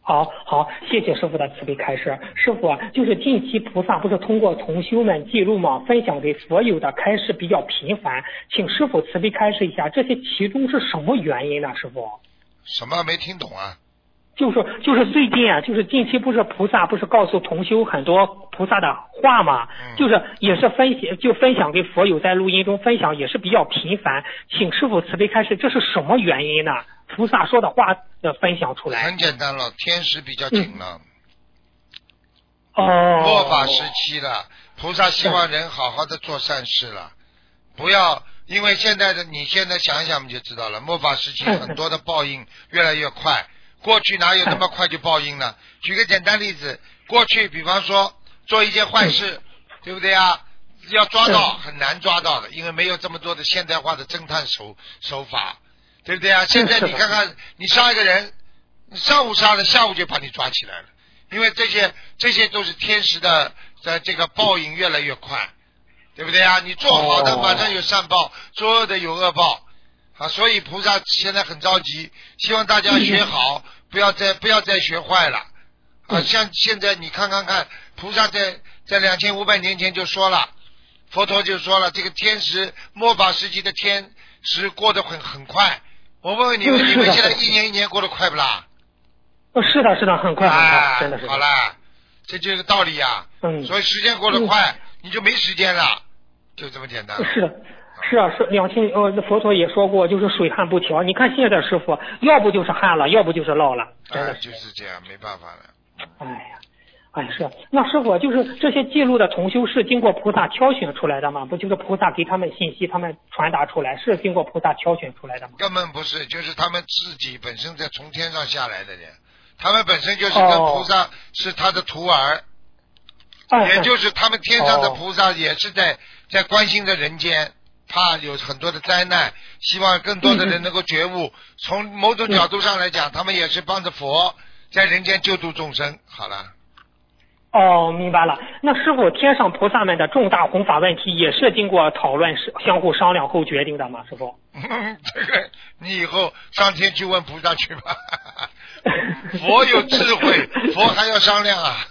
好好，谢谢师傅的慈悲开示。师傅，就是近期菩萨不是通过同修们记录吗？分享给所有的开示比较频繁，请师傅慈悲开示一下，这些其中是什么原因呢？师傅？ 什么没听懂啊？ 就是就是最近啊，就是近期不是菩萨不是告诉同修很多菩萨的话嘛，嗯、就是也是分享就分享给佛友，在录音中分享也是比较频繁，请师傅慈悲开示，这是什么原因呢？菩萨说的话的分享出来。 很简单了，天时比较紧了。 嗯、哦。 末法时期了，菩萨希望人好好的做善事了，不要因为现在的你现在想一想你就知道了，末法时期很多的报应越来越快。过去哪有那么快就报应呢？举个简单例子，过去比方说做一件坏事，对不对啊？要抓到很难抓到的，因为没有这么多的现代化的侦探手手法，对不对啊？现在你看看，你杀一个人，上午杀了，下午就把你抓起来了，因为这些这些都是天时的的这个报应越来越快，对不对啊？你做好的马上有善报，做恶的有恶报。啊，所以菩萨现在很着急，希望大家学好，不要再不要再学坏了。啊，像现在你看看看，菩萨在在两千五百年前就说了，佛陀就说了，这个天时末法时期的天时过得很很快。我问问你们，你们现在一年一年过得快不啦？ 是的，是的，很快，很快，真的是。 好啦，这就是道理呀。嗯。所以时间过得快，你就没时间了，就这么简单。 是的。是啊，是两千呃，佛陀也说过，就是水旱不调。你看现在师傅，要不就是旱了，要不就是涝了，真的、 哎、就是这样，没办法了。 哎呀，哎是，那师傅就是这些记录的同修是经过菩萨挑选出来的吗？不就是菩萨给他们信息，他们传达出来，是经过菩萨挑选出来的吗？ 根本不是，就是他们自己本身在从天上下来的人，他们本身就是跟菩萨是他的徒儿， 哦、 也就是他们天上的菩萨也是在、哦、在关心着人间。怕有很多的灾难，希望更多的人能够觉悟。嗯、从某种角度上来讲，嗯、他们也是帮着佛在人间救度众生。好了。 哦，明白了。那师傅，天上菩萨们的重大弘法问题也是经过讨论、相互商量后决定的吗？师傅？ 这个你以后上天去问菩萨去吧。佛有智慧，佛还要商量啊。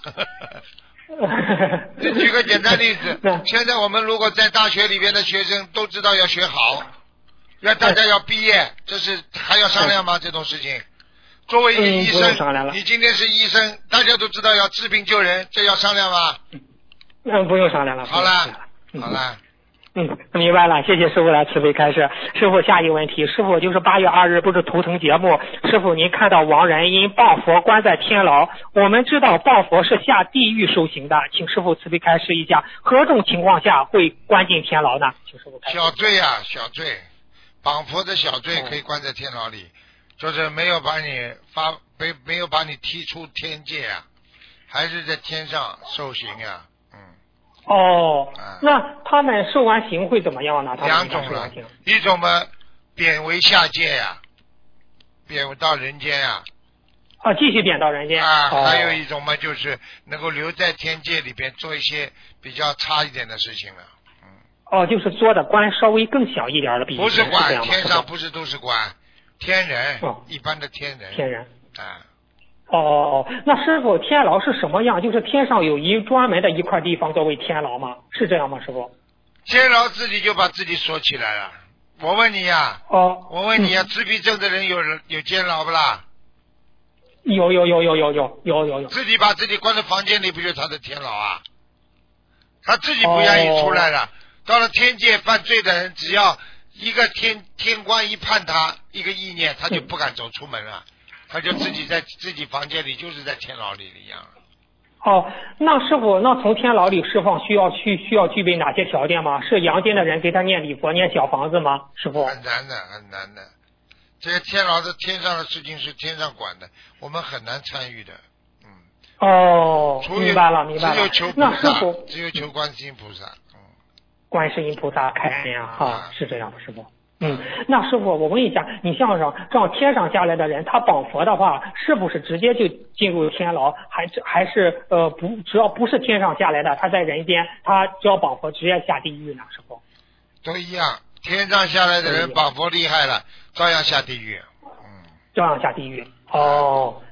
举个简单例子，现在我们如果在大学里边的学生都知道要学好，要大家要毕业，这是还要商量吗？这种事情，作为一个医生， 嗯、 你今天是医生，大家都知道要治病救人，这要商量吗？ 嗯，不用商量了。 好了，好了。 嗯，明白了，谢谢师傅来慈悲开示。师傅，下一个问题，师傅就是八月二日不是图腾节目，师傅您看到亡人因谤佛关在天牢，我们知道谤佛是下地狱受刑的，请师傅慈悲开示一下，何种情况下会关进天牢呢？请师傅开示。 小罪啊，小罪，谤佛的小罪可以关在天牢里，嗯、就是没有把你发没没有把你踢出天界啊，还是在天上受刑啊。 哦，那他们受完刑会怎么样呢？ 两种了，一种嘛，贬为下界呀、啊，贬到人间呀、 啊。啊，继续贬到人间。 啊， 哦、 还有一种嘛，就是能够留在天界里边做一些比较差一点的事情了。嗯。 哦，就是做的官稍微更小一点的比。 不是官，天上不是都是官，天人，哦、一般的天人。 天人。 啊。 哦哦哦，那师傅，天牢是什么样？就是天上有一专门的一块地方作为天牢吗？是这样吗，师傅？ 天牢自己就把自己锁起来了。我问你呀、 啊，哦， 我问你呀、啊，自闭症的人有有监牢不啦？ 有有有有有有有有有。 自己把自己关在房间里，不就是他的天牢啊？他自己不愿意出来了。哦、到了天界犯罪的人，只要一个天天官一判他一个意念，他就不敢走出门了。嗯，他就自己在自己房间里，就是在天牢里一样。 哦，那师傅，那从天牢里释放需要去需要具备哪些条件吗？是阳间的人给他念礼佛、念小房子吗？师傅？ 很难的，很难的。这些天牢的天上的事情是天上管的，我们很难参与的。嗯。 哦，明白了，明白了。 只有求菩萨，那师傅只有求观世音菩萨。嗯。 观世音菩萨开恩呀，哈、啊，是这样的，师傅。嗯，那师傅，我问一下，你像上这样天上下来的人，他谤佛的话，是不是直接就进入天牢？还是还是呃不，只要不是天上下来的，他在人间，他只要谤佛，直接下地狱呢？师傅？ 都一样，天上下来的人谤佛厉害了，照样下地狱。嗯， 照样下地狱。哦，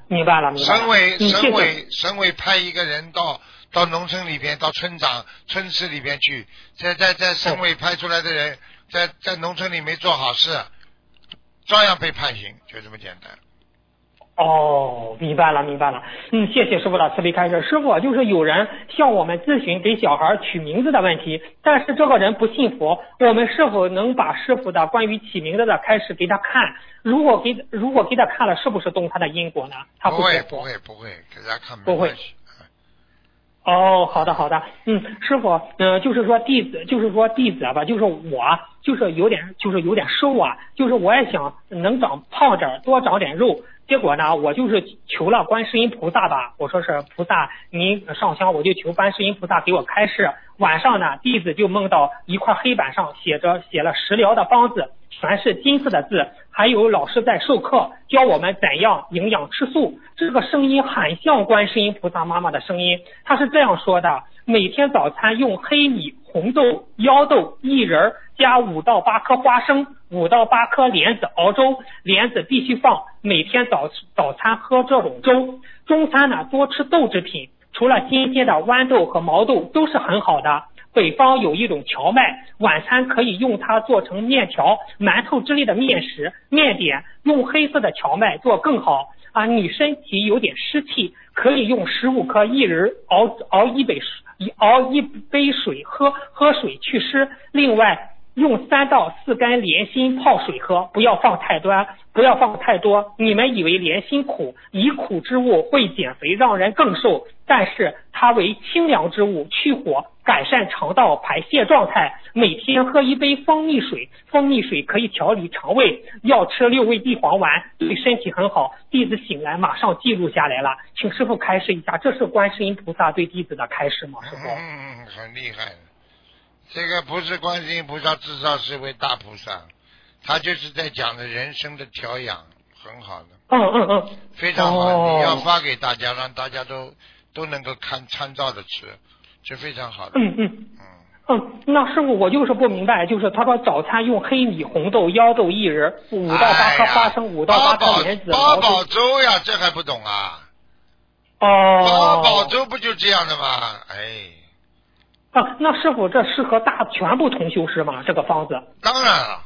明白了，明白了。 省委嗯、 省委省委派一个人到到农村里边，到村长村市里边去，在在在省委派出来的人，在在农村里没做好事，照样被判刑，就这么简单。 哦，明白了，明白了。嗯，谢谢师傅的慈悲开示。师傅，就是有人向我们咨询给小孩取名字的问题，但是这个人不信佛，我们是否能把师傅的关于起名字的开示给他看？如果给如果给他看了，是不是动他的因果呢？他不会不会不会，给他看没关系。 哦，好的好的，嗯，师傅，嗯、呃，就是说弟子，就是说弟子吧，就是我，就是有点，就是有点瘦啊，就是我也想能长胖点，多长点肉。结果呢，我就是求了观世音菩萨吧，我说是菩萨，您上香，我就求观世音菩萨给我开示。晚上呢，弟子就梦到一块黑板上写着写了食疗的方子，全是金色的字，还有老师在授课，教我们怎样营养吃素。这个声音很像观世音菩萨妈妈的声音，他是这样说的：每天早餐用黑米、红豆、腰豆、薏仁加五到八颗花生、五到八颗莲子熬粥，莲子必须放。每天早早餐喝这种粥，中餐呢多吃豆制品，除了新鲜的豌豆和毛豆都是很好的。北方有一种荞麦，晚餐可以用它做成面条、馒头之类的面食、面点，用黑色的荞麦做更好。啊，你身体有点湿气，可以用十五颗薏仁熬熬一杯水，熬一杯水喝，喝水祛湿。另外，用三到四根莲心泡水喝，不要放太多，不要放太多。你们以为莲心苦，以苦之物会减肥，让人更瘦，但是它为清凉之物，去火，改善肠道排泄状态。每天喝一杯蜂蜜水，蜂蜜水可以调理肠胃。要吃六味地黄丸，对身体很好。弟子醒来马上记录下来了，请师父开示一下，这是观世音菩萨对弟子的开示吗？师父？ 嗯，很厉害的。这个不是观世音菩萨至少是位大菩萨，他就是在讲的人生的调养，很好的。 嗯嗯嗯， 非常好， 哦、 你要发给大家，让大家都都能够看参照的吃，是非常好的。 嗯嗯嗯嗯，那师傅我就是不明白，就是他说早餐用黑米、红豆、腰豆、薏仁，五到八颗花生，五、哎、到八颗莲子， 八宝粥呀，这还不懂啊？ 哦， 八宝粥不就这样的吗？哎。 啊，那师傅这适合大全部同修师吗？这个方子？ 当然了。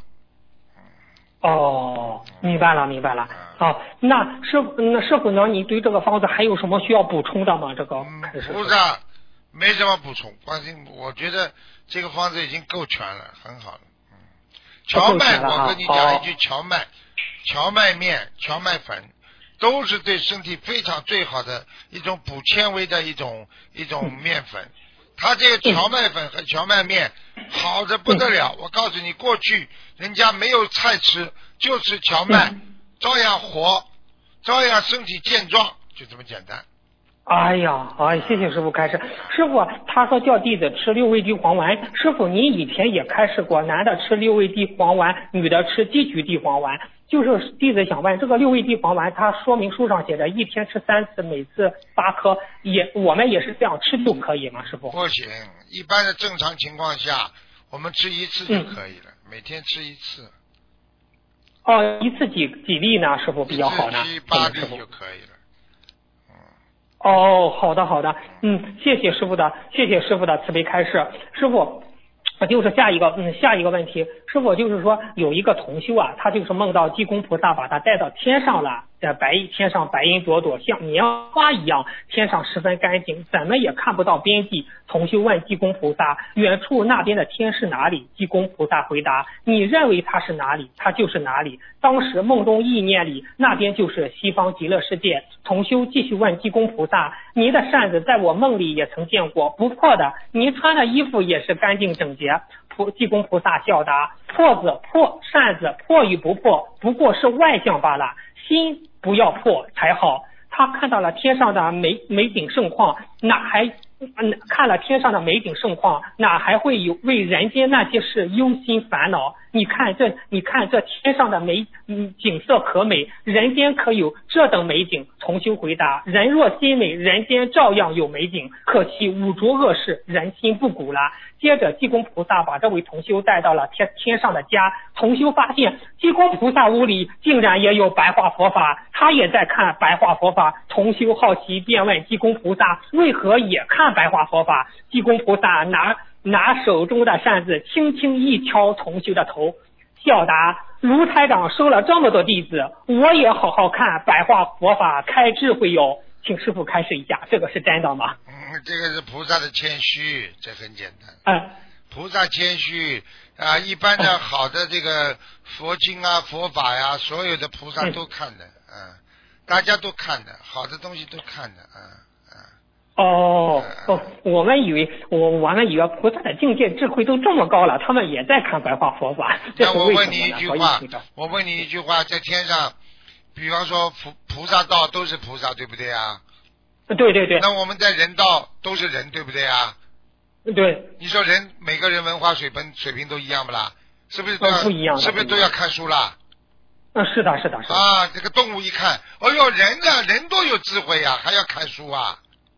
哦，明白了，明白了。好，那师傅，那师傅呢？你对这个方子还有什么需要补充的吗？这个开始。 菩萨没什么补充，关心我觉得这个方子已经够全了，很好了。嗯，荞麦，我跟你讲一句，荞麦、荞麦面、荞麦粉。都是对身体非常最好的一种补纤维的一种一种面粉。嗯，它这个荞麦粉和荞麦面好的不得了，我告诉你，过去人家没有菜吃，就吃荞麦，照样活，照样身体健壮，就这么简单。 哎呀，哎，谢谢师傅开示。师傅他说叫弟子吃六味地黄丸，师傅您以前也开示过，男的吃六味地黄丸，女的吃低菊地黄丸。就是弟子想问，这个六味地黄丸，它说明书上写着一天吃三次，每次八颗，也我们也是这样吃就可以吗？师傅？ 不行，一般的正常情况下，我们吃一次就可以了，嗯、每天吃一次。 哦，一次几几粒呢？师傅比较好呢？ 七八粒就可以了。 哦，好的好的，嗯，谢谢师傅的，谢谢师傅的慈悲开示。师傅，就是下一个，嗯，下一个问题，师傅就是说有一个同修啊，他就是梦到济公菩萨把他带到天上了，在白天上白云朵朵，像棉花一样，天上十分干净，怎么也看不到边际。同修问济公菩萨，远处那边的天是哪里？济公菩萨回答，你认为它是哪里，它就是哪里。当时梦中意念里，那边就是西方极乐世界。同修继续问济公菩萨，您的扇子在我梦里也曾见过，不破的，您穿的衣服也是干净整洁。菩济公菩萨笑答，破子破，扇子破与不破，不过是外相罢了，心不要破才好。他看到了天上的美美景盛况，哪还看了天上的美景盛况，哪还会有为人间那些事忧心烦恼？ 你看这，你看这天上的美，嗯，景色可美，人间可有这等美景？同修回答：人若心美，人间照样有美景，可惜五浊恶世，人心不古了。接着济公菩萨把这位同修带到了天天上的家，同修发现济公菩萨屋里竟然也有白话佛法，他也在看白话佛法。同修好奇便问济公菩萨为何也看白话佛法，济公菩萨拿拿手中的扇子轻轻一敲同修的头，笑答：卢台长收了这么多弟子，我也好好看白话佛法，开智慧哟。请师父开示一下，这个是真的吗？ 嗯，这个是菩萨的谦虚，这很简单。 嗯， 菩萨谦虚啊，一般的好的这个佛经啊、佛法呀，所有的菩萨都看的，嗯，大家都看的，好的东西都看的，嗯嗯。 哦哦，我们以为我我们以为菩萨的境界智慧都这么高了，他们也在看白话佛法。这是那我问为什么呢？ 你一句话，我问你一句话，在天上，比方说菩菩萨道都是菩萨，对不对啊？ 对对对。 那我们在人道都是人，对不对啊？ 对。 你说人每个人文化水平水平都一样不啦？是不是都要、 哦、不一样？ 是不是都要看书啦？ 嗯，是的，是的，是的。 啊，这个动物一看，哎呦，人啊，人多有智慧呀、啊，还要看书啊。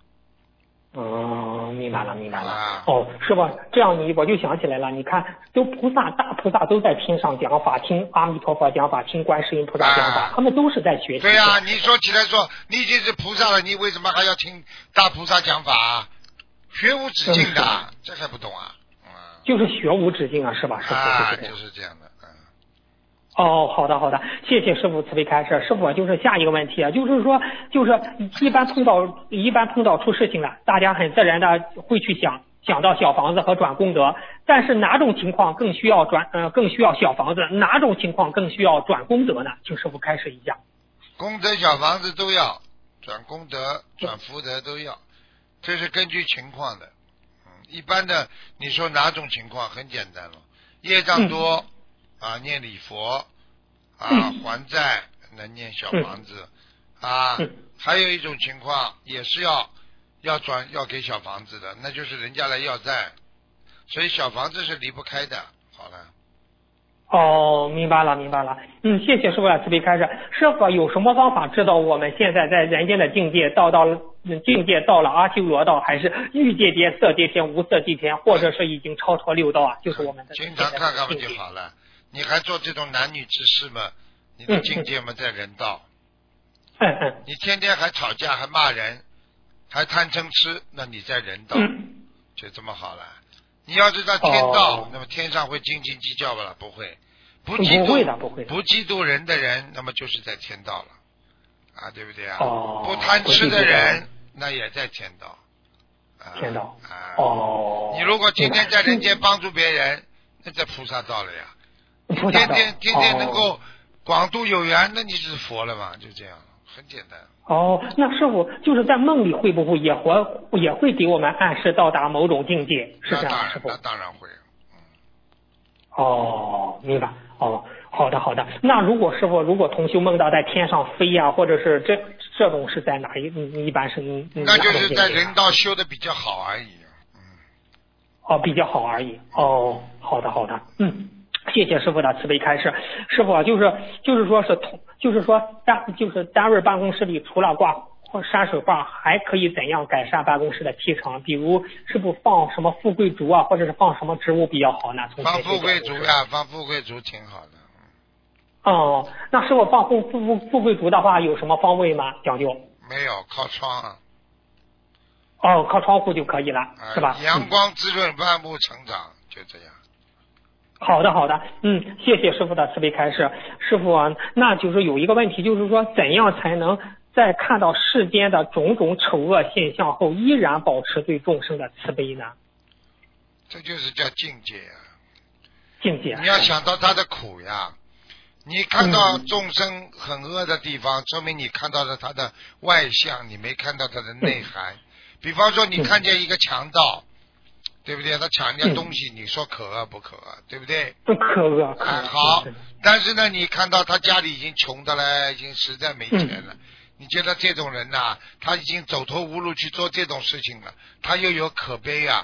哦，明白了，明白了。 啊、 哦，是吧？这样你我就想起来了，你看，都菩萨大菩萨都在天上讲法，听阿弥陀佛讲法，听观世音菩萨讲法，啊、他们都是在学习。 对呀、啊，你说起来说，你已经是菩萨了，你为什么还要听大菩萨讲法？学无止境的，嗯、这还不懂啊？ 嗯、就是学无止境啊，是吧？是啊，就是这样的。 哦，好的好的，谢谢师傅慈悲开示。师傅就是下一个问题啊，就是说，就是一般碰到一般碰到出事情了，大家很自然的会去想想到小房子和转功德，但是哪种情况更需要转呃更需要小房子，哪种情况更需要转功德呢？请师傅开示一下。 功德小房子都要，转功德转福德都要，这是根据情况的。嗯，一般的你说哪种情况很简单了，业障多。嗯啊，念礼佛啊， 嗯、 还债能念小房子、嗯、啊、嗯，还有一种情况也是要要转要给小房子的，那就是人家来要债，所以小房子是离不开的。好了。 哦，明白了，明白了。嗯，谢谢师傅的慈悲开示。师傅有什么方法知道我们现在在人间的境界到到境界到了阿修罗道，还是欲界天、色界天、无色界天，或者是已经超脱六道啊？就是我们的经常看看不就好了？你还做这种男女之事吗？你的境界嘛在人道。 嗯嗯。 你天天还吵架，还骂人，还贪嗔痴，那你在人道、嗯、就这么好了。你要是在天道、哦，那么天上会斤斤计较不了？不会，不嫉妒不会的，不会的。 不嫉妒人的人，那么就是在天道了，啊，对不对啊？ 哦。 不贪吃的人，那也在天道。 啊、天道。 啊。 哦。 你如果天天在人间帮助别人，那在菩萨道了呀。 天天天天能够广度有缘，那你就是佛了嘛，就这样，很简单。 哦，那师傅就是在梦里会不会也会也会给我们暗示到达某种境界？是这样，师傅。 那当然会。嗯。 哦，明白。哦，好的好的。那如果师傅如果同修梦到在天上飞呀、啊，或者是这这种是在哪一一般是那就是在人道修的比较好而已。嗯。 哦，比较好而已。哦，好的好的。嗯。谢谢师傅的慈悲开示。师傅就是就是说是同就是说单就是单位办公室里除了挂山水画，还可以怎样改善办公室的气场？比如是不是放什么富贵竹啊，或者是放什么植物比较好呢？ 放富贵竹呀，放富贵竹挺好的。 哦，那师傅放富富富贵竹的话，有什么方位吗？讲究？ 没有，靠窗啊。 哦，靠窗户就可以了， 呃、 是吧？ 阳光滋润万物成长，嗯、就这样。 好的，好的，嗯，谢谢师傅的慈悲开示。师傅啊，那就是有一个问题，就是说怎样才能在看到世间的种种丑恶现象后，依然保持对众生的慈悲呢？ 这就是叫境界啊！ 境界。 你要想到他的苦呀，你看到众生很恶的地方，嗯、说明你看到了他的外相，你没看到他的内涵。嗯、比方说，你看见一个强盗。嗯对不对？他抢人家东西，嗯、你说可恶不可恶？对不对？ 不可恶。 啊，好。但是呢，你看到他家里已经穷的了，已经实在没钱了。嗯、你觉得这种人呐、啊，他已经走投无路去做这种事情了，他又有可悲啊，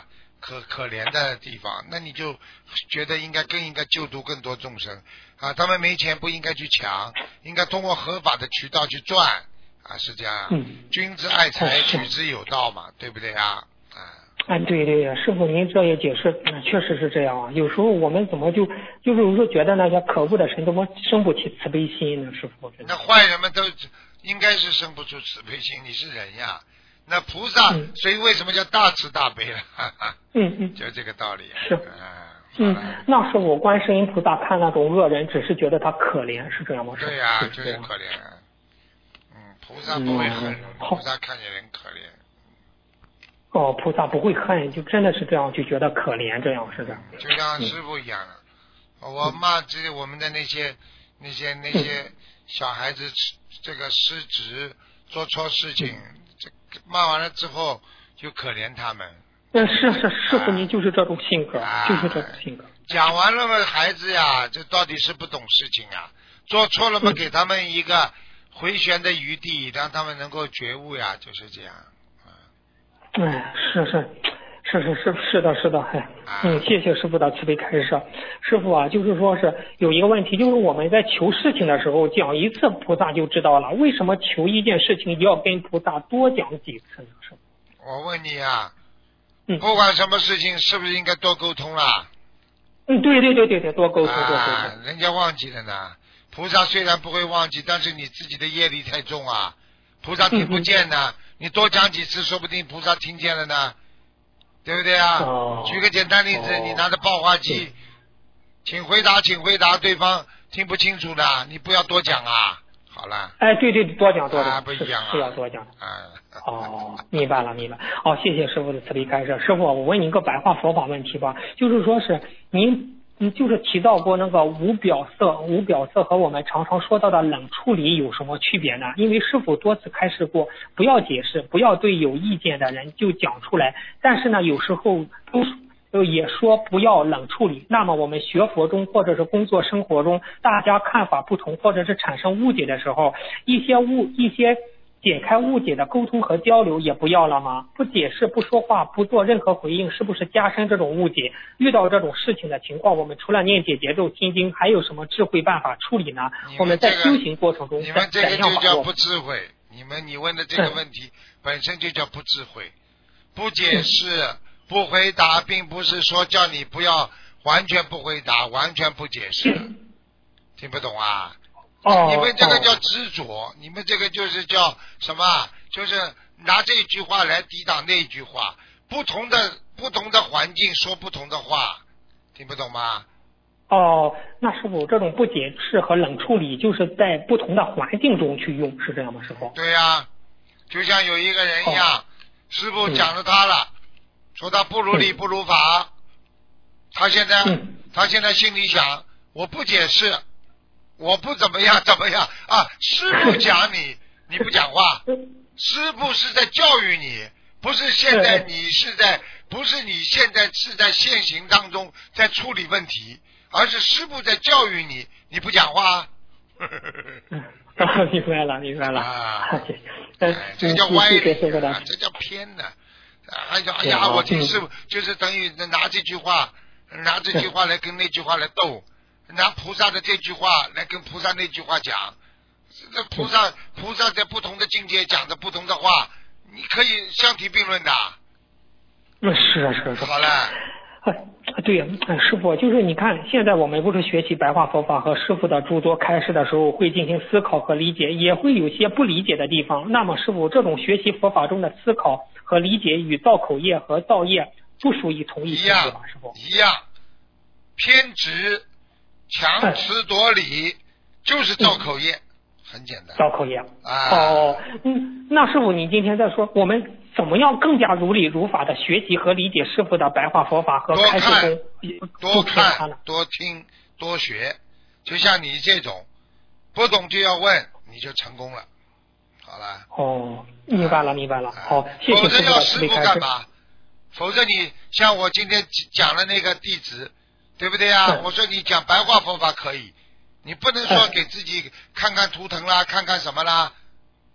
可可怜的地方，那你就觉得应该更应该救度更多众生啊！他们没钱不应该去抢，应该通过合法的渠道去赚啊，是这样。 嗯， 君子爱财，取之有道嘛，对不对啊？啊， 哎，对对对，师傅您这也解释，嗯，确实是这样啊。有时候我们怎么就就是有时候觉得那些可恶的神怎么生不起慈悲心呢？师傅， 那坏人们都应该是生不出慈悲心，你是人呀。那菩萨， 嗯、 所以为什么叫大慈大悲了？ 嗯嗯， 就这个道理。 是。嗯，那是我观世音菩萨看那种恶人，只是觉得他可怜，是这样吗？ 对呀、啊，就是可怜。嗯，菩萨不会恨人， 嗯、 菩萨看见人可怜。 哦，菩萨不会恨，就真的是这样，就觉得可怜，这样是的。 就像师父一样的，嗯、我骂这我们的那些那些那些小孩子，这个失职做错事情。嗯，骂完了之后就可怜他们。 嗯，是是，师傅您就是这种性格，啊、就是这种性格。 讲完了嘛，孩子呀，这到底是不懂事情啊，做错了嘛，嗯、给他们一个回旋的余地，让他们能够觉悟呀，就是这样。 哎，是是。是是是是的是的，哎，嗯，谢谢师傅的慈悲开示。师傅啊，就是说是有一个问题，就是我们在求事情的时候讲一次菩萨就知道了，为什么求一件事情要跟菩萨多讲几次呢？师傅， 我问你啊， 嗯， 不管什么事情，是不是应该多沟通啦？ 嗯，对对对对对，多沟通、啊、多沟通。 人家忘记了呢，菩萨虽然不会忘记，但是你自己的业力太重啊，菩萨听不见呢，嗯、你多讲几次，说不定菩萨听见了呢。对不对啊？ 哦、 举个简单例子，哦、你拿着报话机，请回答，请回答，对方听不清楚的，你不要多讲啊。好了。 哎，对对，多讲多讲， 啊、不一样啊， 是要多讲。 啊。 哦，明白了明白。哦，谢谢师傅的慈悲开示。师傅，我问您个白话佛法问题吧，就是说是您。嗯，就是提到过那个无表色，无表色和我们常常说到的冷处理有什么区别呢？因为师父多次开示过，不要解释，不要对有意见的人就讲出来。但是呢，有时候都也说不要冷处理。那么我们学佛中或者是工作生活中，大家看法不同，或者是产生误解的时候，一些误一些。解开误解的沟通和交流也不要了吗？不解释、不说话、不做任何回应，是不是加深这种误解？遇到这种事情的情况，我们除了念解结咒心经，还有什么智慧办法处理呢？ 这个、 我们在修行过程中你们这个就叫不智慧。你们你问的这个问题、嗯、本身就叫不智慧。不解释、嗯、不回答，并不是说叫你不要完全不回答，完全不解释。嗯、听不懂啊？ 哦， 你们这个叫执着、哦，你们这个就是叫什么？就是拿这句话来抵挡那句话，不同的不同的环境说不同的话，听不懂吗？ 哦，那师傅，这种不解释和冷处理，就是在不同的环境中去用，是这样吗？师傅？ 对呀、啊，就像有一个人一样，哦、师傅讲了他了，嗯、说他不如理不如法，嗯、他现在、嗯、他现在心里想，我不解释。我不怎么样怎么样啊！师父讲你，你不讲话，师父是在教育你，不是现在你是在，不是你现在是在现行当中在处理问题，而是师父在教育你，你不讲话。 啊，明白了，明白了。 啊， 哎、 这叫歪理、啊，这叫偏的。哎呀，哎呀，我听师父就是等于拿这句话，拿这句话来跟那句话来斗。拿菩萨的这句话来跟菩萨那句话讲，这菩萨菩萨在不同的境界讲的不同的话，你可以相提并论的。 那是啊是啊是。 好了。 对呀，师父，就是你看，现在我们不是学习白话佛法和师父的诸多开示的时候，会进行思考和理解，也会有些不理解的地方。那么，师父，这种学习佛法中的思考和理解与造口业和造业不属于同一性质吧？师父？ 一样，偏执。强词夺理就是造口业，嗯、很简单。 造口业啊！ 哦，嗯，那师傅，你今天在说我们怎么样更加如理如法的学习和理解师傅的白话佛法和开示功？ 多看、多听、多学，就像你这种不懂就要问，你就成功了。好了。 哦，明白了，明白了。好、啊，谢谢师傅的慈悲开示。 否则要师傅干嘛？否则你像我今天讲的那个弟子。对不对啊？ 嗯、 我说你讲白话佛法可以，你不能说给自己看看图腾啦，嗯、看看什么啦。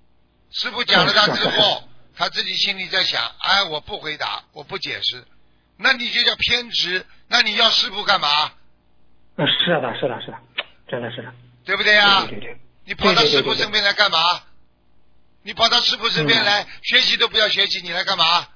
师父讲了他之后，他自己心里在想，哎，我不回答，我不解释， 那你就叫偏执，那你要师傅干嘛？ 嗯，是的，是的，是的，真的是的， 对不对呀？ 对对对， 你跑到师傅身边来干嘛？你跑到师傅身边来、嗯、学习都不要学习，你来干嘛？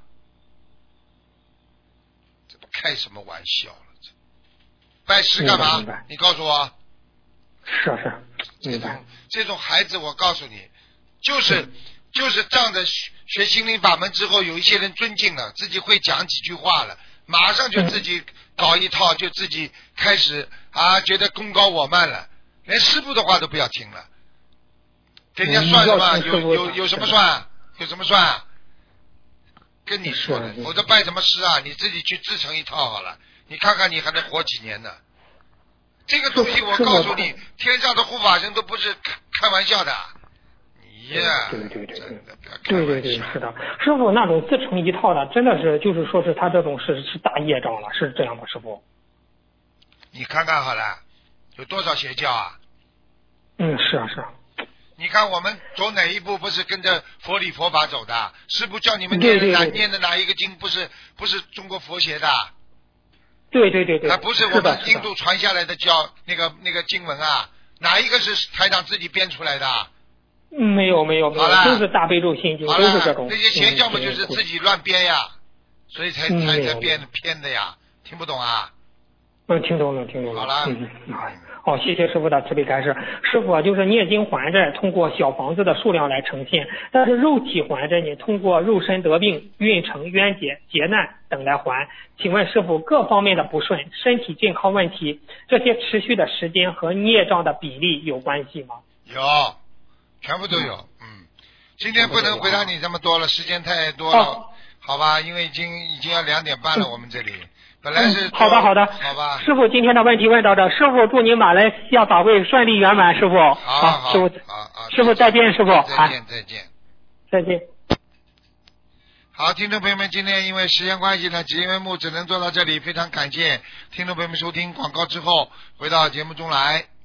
这不开什么玩笑了？拜师干嘛？你告诉我。 是是， 这种这种孩子，我告诉你，就是就是仗着学心灵法门之后，有一些人尊敬了，自己会讲几句话了，马上就自己搞一套，就自己开始啊，觉得功高我慢了，连师傅的话都不要听了。给人家算什么？有有有什么算？有什么算？跟你说的，否则拜什么师啊？你自己去自成一套好了，你看看你还能活几年呢？这个东西我告诉你，天上的护法神都不是开开玩笑的。你呀， 对对对对，对对对，是的，师傅那种自成一套的，真的是就是说是他这种是是大业障了，是这样的，师傅。 你看看好了，有多少邪教啊？ 嗯，是啊是啊。 你看我们走哪一步不是跟着佛理佛法走的？师父叫你们念的哪念的哪一个经不是不是中国佛学的？ 对对对对， 还不是我们印度传下来的教那个那个经文啊？哪一个是台长自己编出来的？ 嗯，没有没有没有，都是大悲咒心经，都是这种。 那些邪教嘛，就是自己乱编呀，所以才才才编编的呀，听不懂啊？ 嗯，听懂了听懂了。 好了。 嗯好，谢谢师傅的慈悲开示。师傅啊，就是念经还债，通过小房子的数量来呈现，但是肉体还债呢，通过肉身得病、运程、冤结、劫难等来还。请问师傅，各方面的不顺、身体健康问题，这些持续的时间和孽障的比例有关系吗？ 有，全部都有。嗯，嗯今天不能回答你这么多了，时间太多了， 哦、 好吧？因为已经已经要两点半了，嗯、我们这里。本来是、 嗯、好的好的， 好吧。 师傅今天的问题问到这，师傅祝您马来西亚法会顺利圆满，师傅。 好， 好， 好师傅， 好好， 师傅再见，师傅。 再见再见再见。 好，听众朋友们，今天因为时间关系呢，节目只能做到这里，非常感谢听众朋友们收听广告之后回到节目中来。